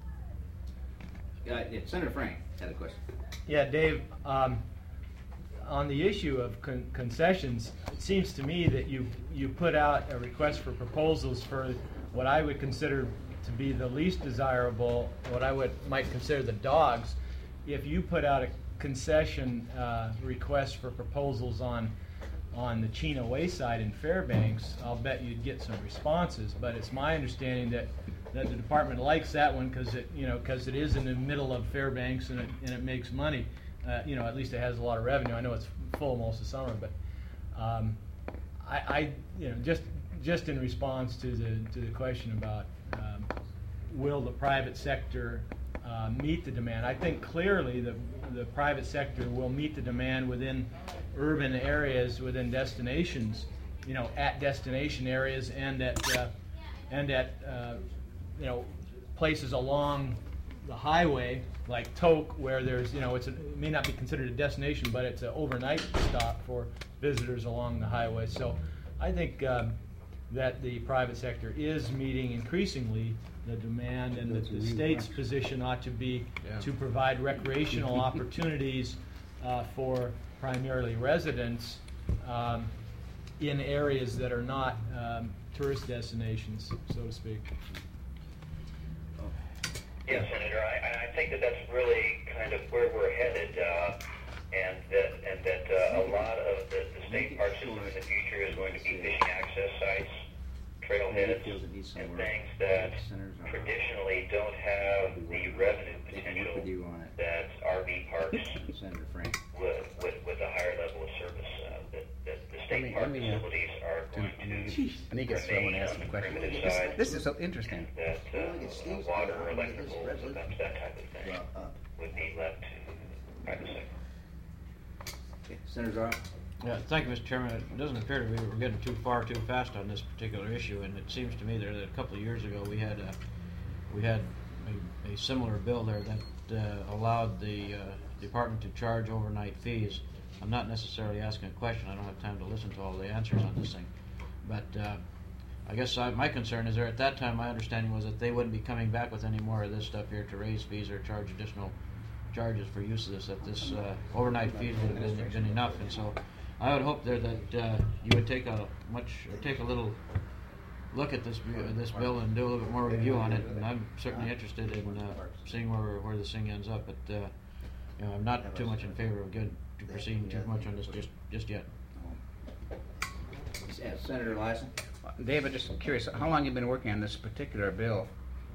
Uh, yeah, Senator Frank had a question. Yeah, Dave, um, on the issue of con- concessions, it seems to me that you, you put out a request for proposals for what I would consider to be the least desirable, what I would, might consider the dogs. If you put out a concession, uh, request for proposals on, on the Chino Wayside in Fairbanks, I'll bet you'd get some responses, but it's my understanding that, that the department likes that one because it, you know, because it is in the middle of Fairbanks and it, and it makes money. Uh, you know, at least it has a lot of revenue. I know it's full most of summer, but um, I, I, you know, just just in response to the to the question about um, will the private sector uh, meet the demand, I think clearly the the private sector will meet the demand within urban areas, within destinations, you know, at destination areas and at uh, and at uh, you know, places along the highway like Tok, where there's, you know, it's a, it may not be considered a destination, but it's an overnight stop for visitors along the highway. So I think um, that the private sector is meeting increasingly the demand, and that the state's position ought to be Yeah. to provide recreational opportunities uh, for primarily residents um, in areas that are not um, tourist destinations, so to speak. Yes, Senator, I, and I think that that's really kind of where we're headed, uh, and that and that uh, a lot of the, the state park system in the future is going to be fishing access sites, trailheads, feels it needs and somewhere. things that Centers on- traditionally don't have the revenue They can work with potential you on it. that R V parks Senator Frank. would, with, with a higher level of service. Uh, that, that the Let state me- park let me, uh, facilities are do- going I'm gonna to get- I need to get someone remain to ask on me a the question. primitive This, side. this is so interesting. That uh, Well, I guess Steve's water, got it. electrical, His resident. hookups, that type of thing Well, uh, would be left to private sector. Okay, Senator Zara? Yeah, thank you, Mister Chairman. It doesn't appear to me we're getting too far too fast on this particular issue, and it seems to me there that a couple of years ago we had a, we had a, a similar bill there that uh, allowed the uh, department to charge overnight fees. I'm not necessarily asking a question. I don't have time to listen to all the answers on this thing, but uh, I guess I, my concern is there at that time my understanding was that they wouldn't be coming back with any more of this stuff here to raise fees or charge additional charges for use of this. That this uh, overnight fees would have been, been enough, and so. I would hope there that uh, you would take a much, or take a little look at this uh, this bill and do a little bit more review on it. And I'm certainly interested in uh, seeing where where this thing ends up. But uh, you know, I'm not too much in favor of good to proceeding too much on this just just yet. Yeah, Senator Lyson? David, just curious, how long have you been working on this particular bill?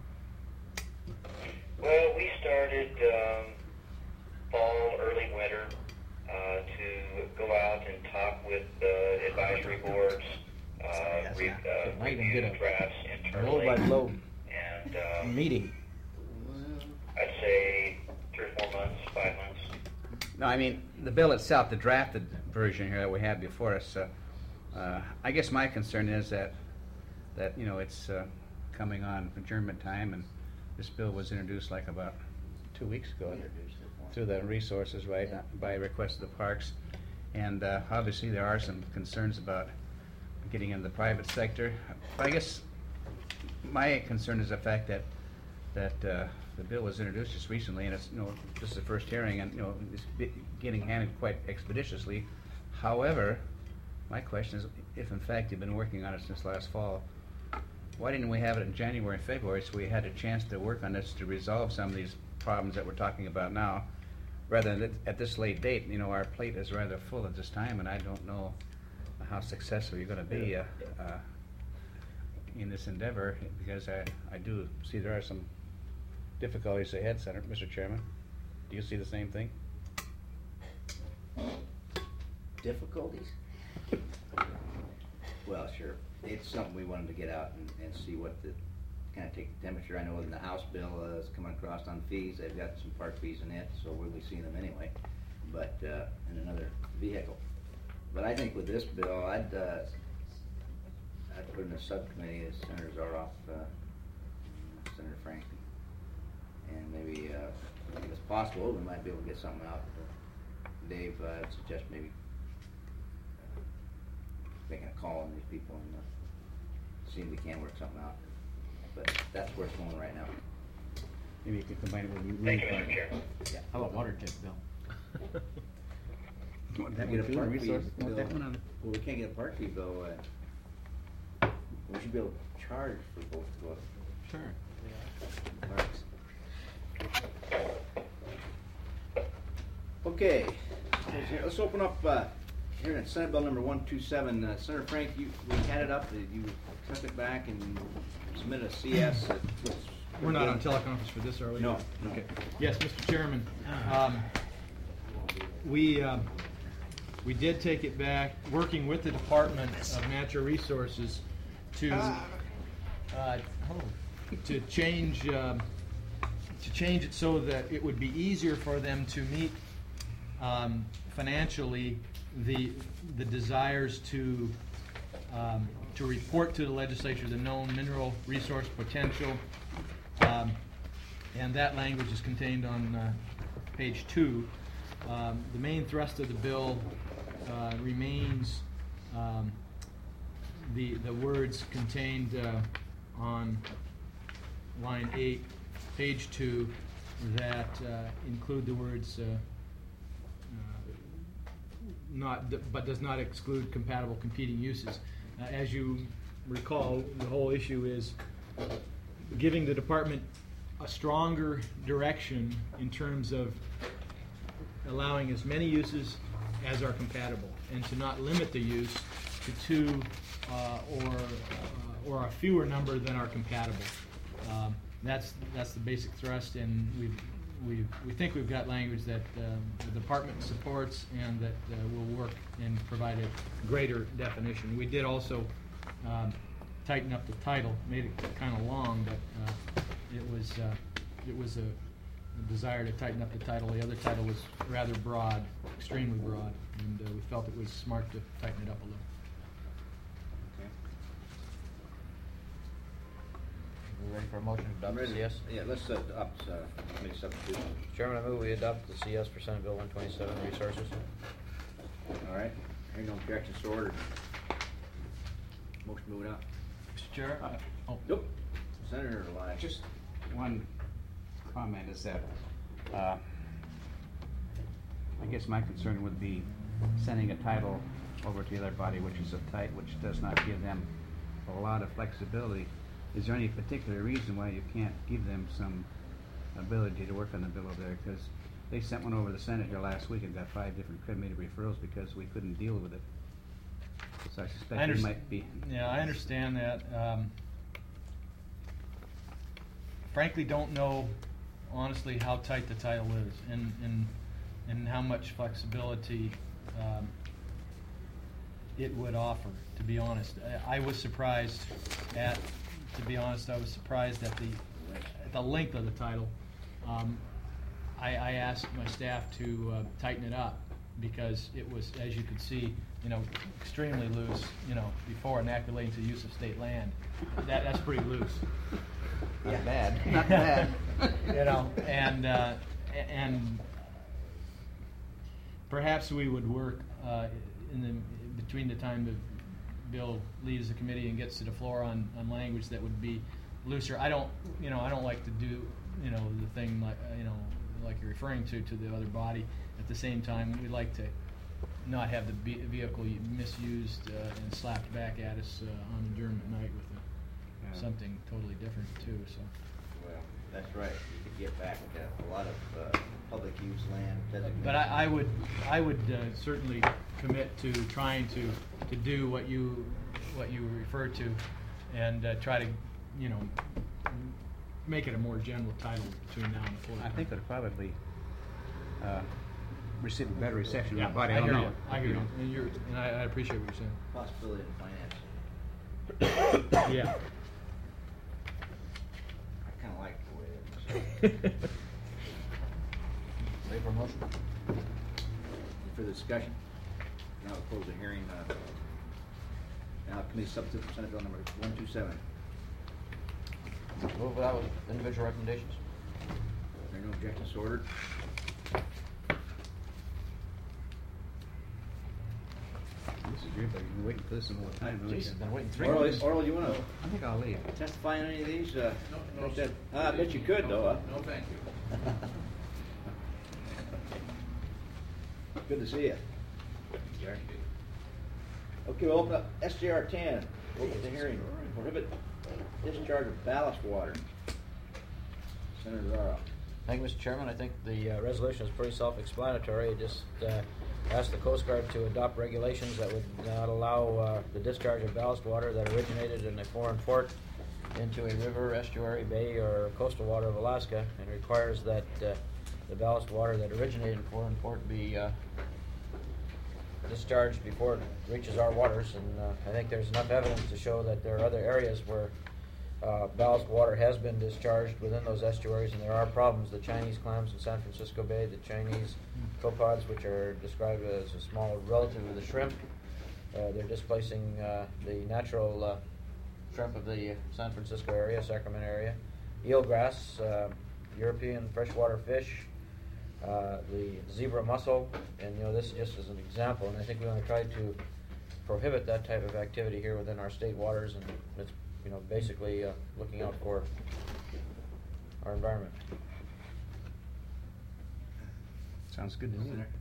Well, we started um, fall, early winter. Uh, to go out and talk with uh, advisory boards, uh, re- uh, Might even review get a drafts Blow internally, by blow and um, meeting. I'd say three or four months, five months. No, I mean, the bill itself, the drafted version here that we have before us, uh, uh, I guess my concern is that, that, you know, it's uh, coming on adjournment time, and this bill was introduced like about two weeks ago through the resources, right, Yeah. by request of the parks. And uh, obviously there are some concerns about getting into the private sector. But I guess my concern is the fact that, that uh, the bill was introduced just recently, and it's, you know, just the first hearing, and, you know, it's be- getting handled quite expeditiously. However, my question is, if in fact you've been working on it since last fall, why didn't we have it in January and February so we had a chance to work on this to resolve some of these problems that we're talking about now, rather than at this late date? You know, our plate is rather full at this time, and I don't know how successful you're going to be uh, uh, in this endeavor, because I, I do see there are some difficulties ahead, Senator, Mister Chairman. Do you see the same thing? Difficulties? Well, sure. It's something we wanted to get out and, and see what the, kind of take the temperature. I know in the House bill uh, is coming across on fees. They've got some park fees in it, so we'll be seeing them anyway, but uh, in another vehicle. But I think with this bill, I'd, uh, I'd put in a subcommittee as Senator Zaroff, uh, Senator Frank, and maybe, uh, if it's possible, we might be able to get something out. Dave, uh, I'd suggest maybe uh, making a call on these people and uh, see if we can work something out. But that's where it's going right now. Maybe you could combine it with. Thank you, Mister Chairman. Yeah. How about water tip bill? Want That that get a one too, park fee resource? Want bill. that one on? Well, we can't get a park fee bill. Uh, we should be able to charge for both of Sure. those parks. Okay, let's open up uh, here at Senate Bill number one two seven. Uh, Senator Frank, you we had it up. You took it back and submitted a C S. That was We're not on teleconference for this, are we? No, no. Okay. Yes, Mister Chairman. Um, we um, we did take it back, working with the Department of Natural Resources to uh, to change um, to change it so that it would be easier for them to meet um, financially the the desires to um, to report to the legislature the known mineral resource potential. Um, and that language is contained on uh, page two. Um, the main thrust of the bill uh, remains um, the the words contained uh, on line eight, page two, that uh, include the words uh, uh, not, but does not exclude compatible competing uses. Uh, as you recall, the whole issue is giving the department a stronger direction in terms of allowing as many uses as are compatible, and to not limit the use to two uh, or uh, or a fewer number than are compatible. Um, that's that's the basic thrust, and we we we think we've got language that um, the department supports and that uh, will work and provide a greater definition. We did also um, tighten up the title, made it kind of long, but uh, it was uh, it was a, a desire to tighten up the title. The other title was rather broad, extremely broad, and uh, we felt it was smart to tighten it up a little. We ready for a motion to adopt the Ready? C S? Yeah, let's uh, adopt uh, committee substitution. Chairman, I move we adopt the C S for Senate Bill one twenty-seven, resources. All right, hearing no objections, so ordered. Motion moved out. Mister Chair, I, oh. Nope. Senator Lyon. Just one comment is that, uh, I guess my concern would be sending a title over to the other body, which is a tight, which does not give them a lot of flexibility. Is there any particular reason why you can't give them some ability to work on the bill over there? Because they sent one over to the Senate here last week and got five different committee referrals because we couldn't deal with it. So I suspect I it underst- might be. Yeah, I understand that. Um, frankly, don't know honestly how tight the title is and and and how much flexibility um, it would offer. To be honest, I, I was surprised at. To be honest, I was surprised at the at the length of the title. Um, I, I asked my staff to uh, tighten it up because it was, as you could see, you know, extremely loose. You know, before and act relating to the use of state land. That that's pretty loose. Not bad. Not bad. You know, and uh, and perhaps we would work uh, in the between the time that Bill leaves the committee and gets to the floor on, on language that would be looser. I don't, you know, I don't like to do, you know, the thing like, uh, you know, like you're referring to, to the other body. At the same time, we'd like to not have the be- vehicle misused uh, and slapped back at us uh, on adjournment night with a, Yeah. something totally different too. So. Well, that's right. You could get back uh, a lot of uh, public use land designated. But I, I would, I would uh, certainly commit to trying to, to do what you, what you refer to, and uh, try to, you know, make it a more general title between now and the floor. I think it would probably uh, receive a better reception Yeah, in the body. I, I don't hear know. you. I hear you, and, you're, and I, I appreciate what you're Possibility in finance. saying. Yeah. I kind of like the way it is. Ready for a motion? Any further discussion? Now we'll close the hearing. Uh, now committee substitute for Senate Bill number one two seven. Move without with individual recommendations. There are no objections, so ordered. This is good, but you've been waiting for this all the time. haven't Jeez, you? I've been waiting three Oral, months. Oral, you want to I think I'll leave. testify on any of these? Uh, No, no, that- sir. ah, I bet you could, though. Huh? No, thank you. Good to see you. Jerry. Okay, we'll open up S J R ten. Open the hearing. Prohibit discharge of ballast water. Senator Zara. Thank you, Mister Chairman. I think the uh, resolution is pretty self-explanatory. It just uh, asks the Coast Guard to adopt regulations that would not allow uh, the discharge of ballast water that originated in a foreign port into a river, estuary, bay, or coastal water of Alaska, and requires that uh, the ballast water that originated in foreign port be uh, discharged before it reaches our waters. And uh, I think there's enough evidence to show that there are other areas where Uh, ballast water has been discharged within those estuaries, and there are problems. The Chinese clams in San Francisco Bay, the Chinese copepods, which are described as a small relative of the shrimp, uh, they're displacing uh, the natural uh, shrimp of the San Francisco area, Sacramento area. Eelgrass, uh, European freshwater fish, uh, the zebra mussel, and you know this just as an example. And I think we want to try to prohibit that type of activity here within our state waters, and it's you know, basically uh, looking out for our environment. Sounds good to me. Senator.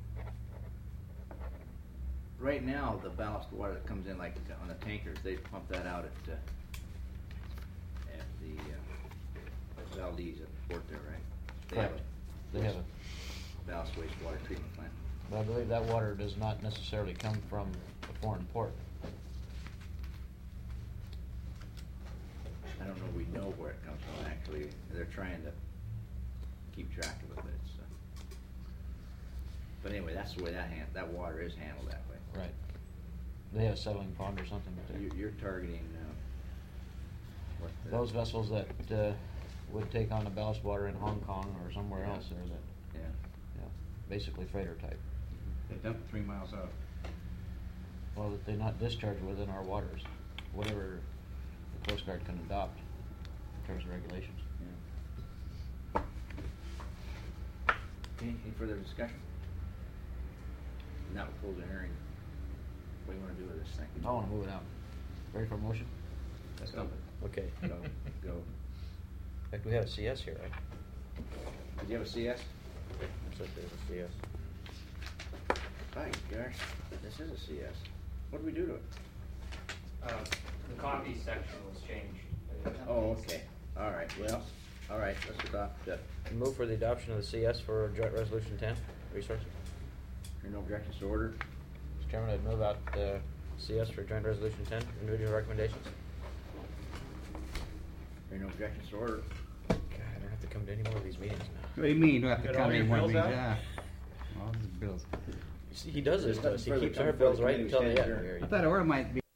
Right now, the ballast water that comes in, like uh, on the tankers, they pump that out at uh, at the uh, Valdez at the port there, right? They have Correct. a They have a, ballast wastewater treatment plant. but I believe that water does not necessarily come from a foreign port. I don't know if we know where it comes from, actually. They're trying to keep track of it, but it's, uh, but anyway, that's the way that hand, that water is handled that way. Right. They have a settling pond or something. So you- You're targeting, uh, what the- Those vessels that, uh, would take on the ballast water in Hong Kong or somewhere Yeah. else, or that, Yeah. yeah, basically freighter type. They dump it three miles out. Well, that they not discharge within our waters, whatever the Coast Guard can adopt in terms of regulations. Yeah. Any, any further discussion? Now we'll close the hearing. What do you wanna do with this thing? I wanna move it out. Ready for a motion? Let's dump it. Okay. Go, go. In fact, we have a C S here, right? Did you have a C S? Looks like there's a C S. Hi, gosh, this is a C S. What did we do to it? Uh, the copy section was changed. Oh, okay. All right, well, all right, let's adopt, uh, Move for the adoption of the C S for Joint Resolution ten, resources. hear no objections to order. Mister Chairman, I'd move out the C S for Joint Resolution ten, individual recommendations. Hear no objections to order. God, I don't have to come to any more of these meetings now. What do you mean, you don't have to Got come all in your one bills week, out? yeah. All the bills. You see, he does this There's to us, he nothing keeps further our come before bills the right committee, until the stand end. adjourned. Here. I thought order might be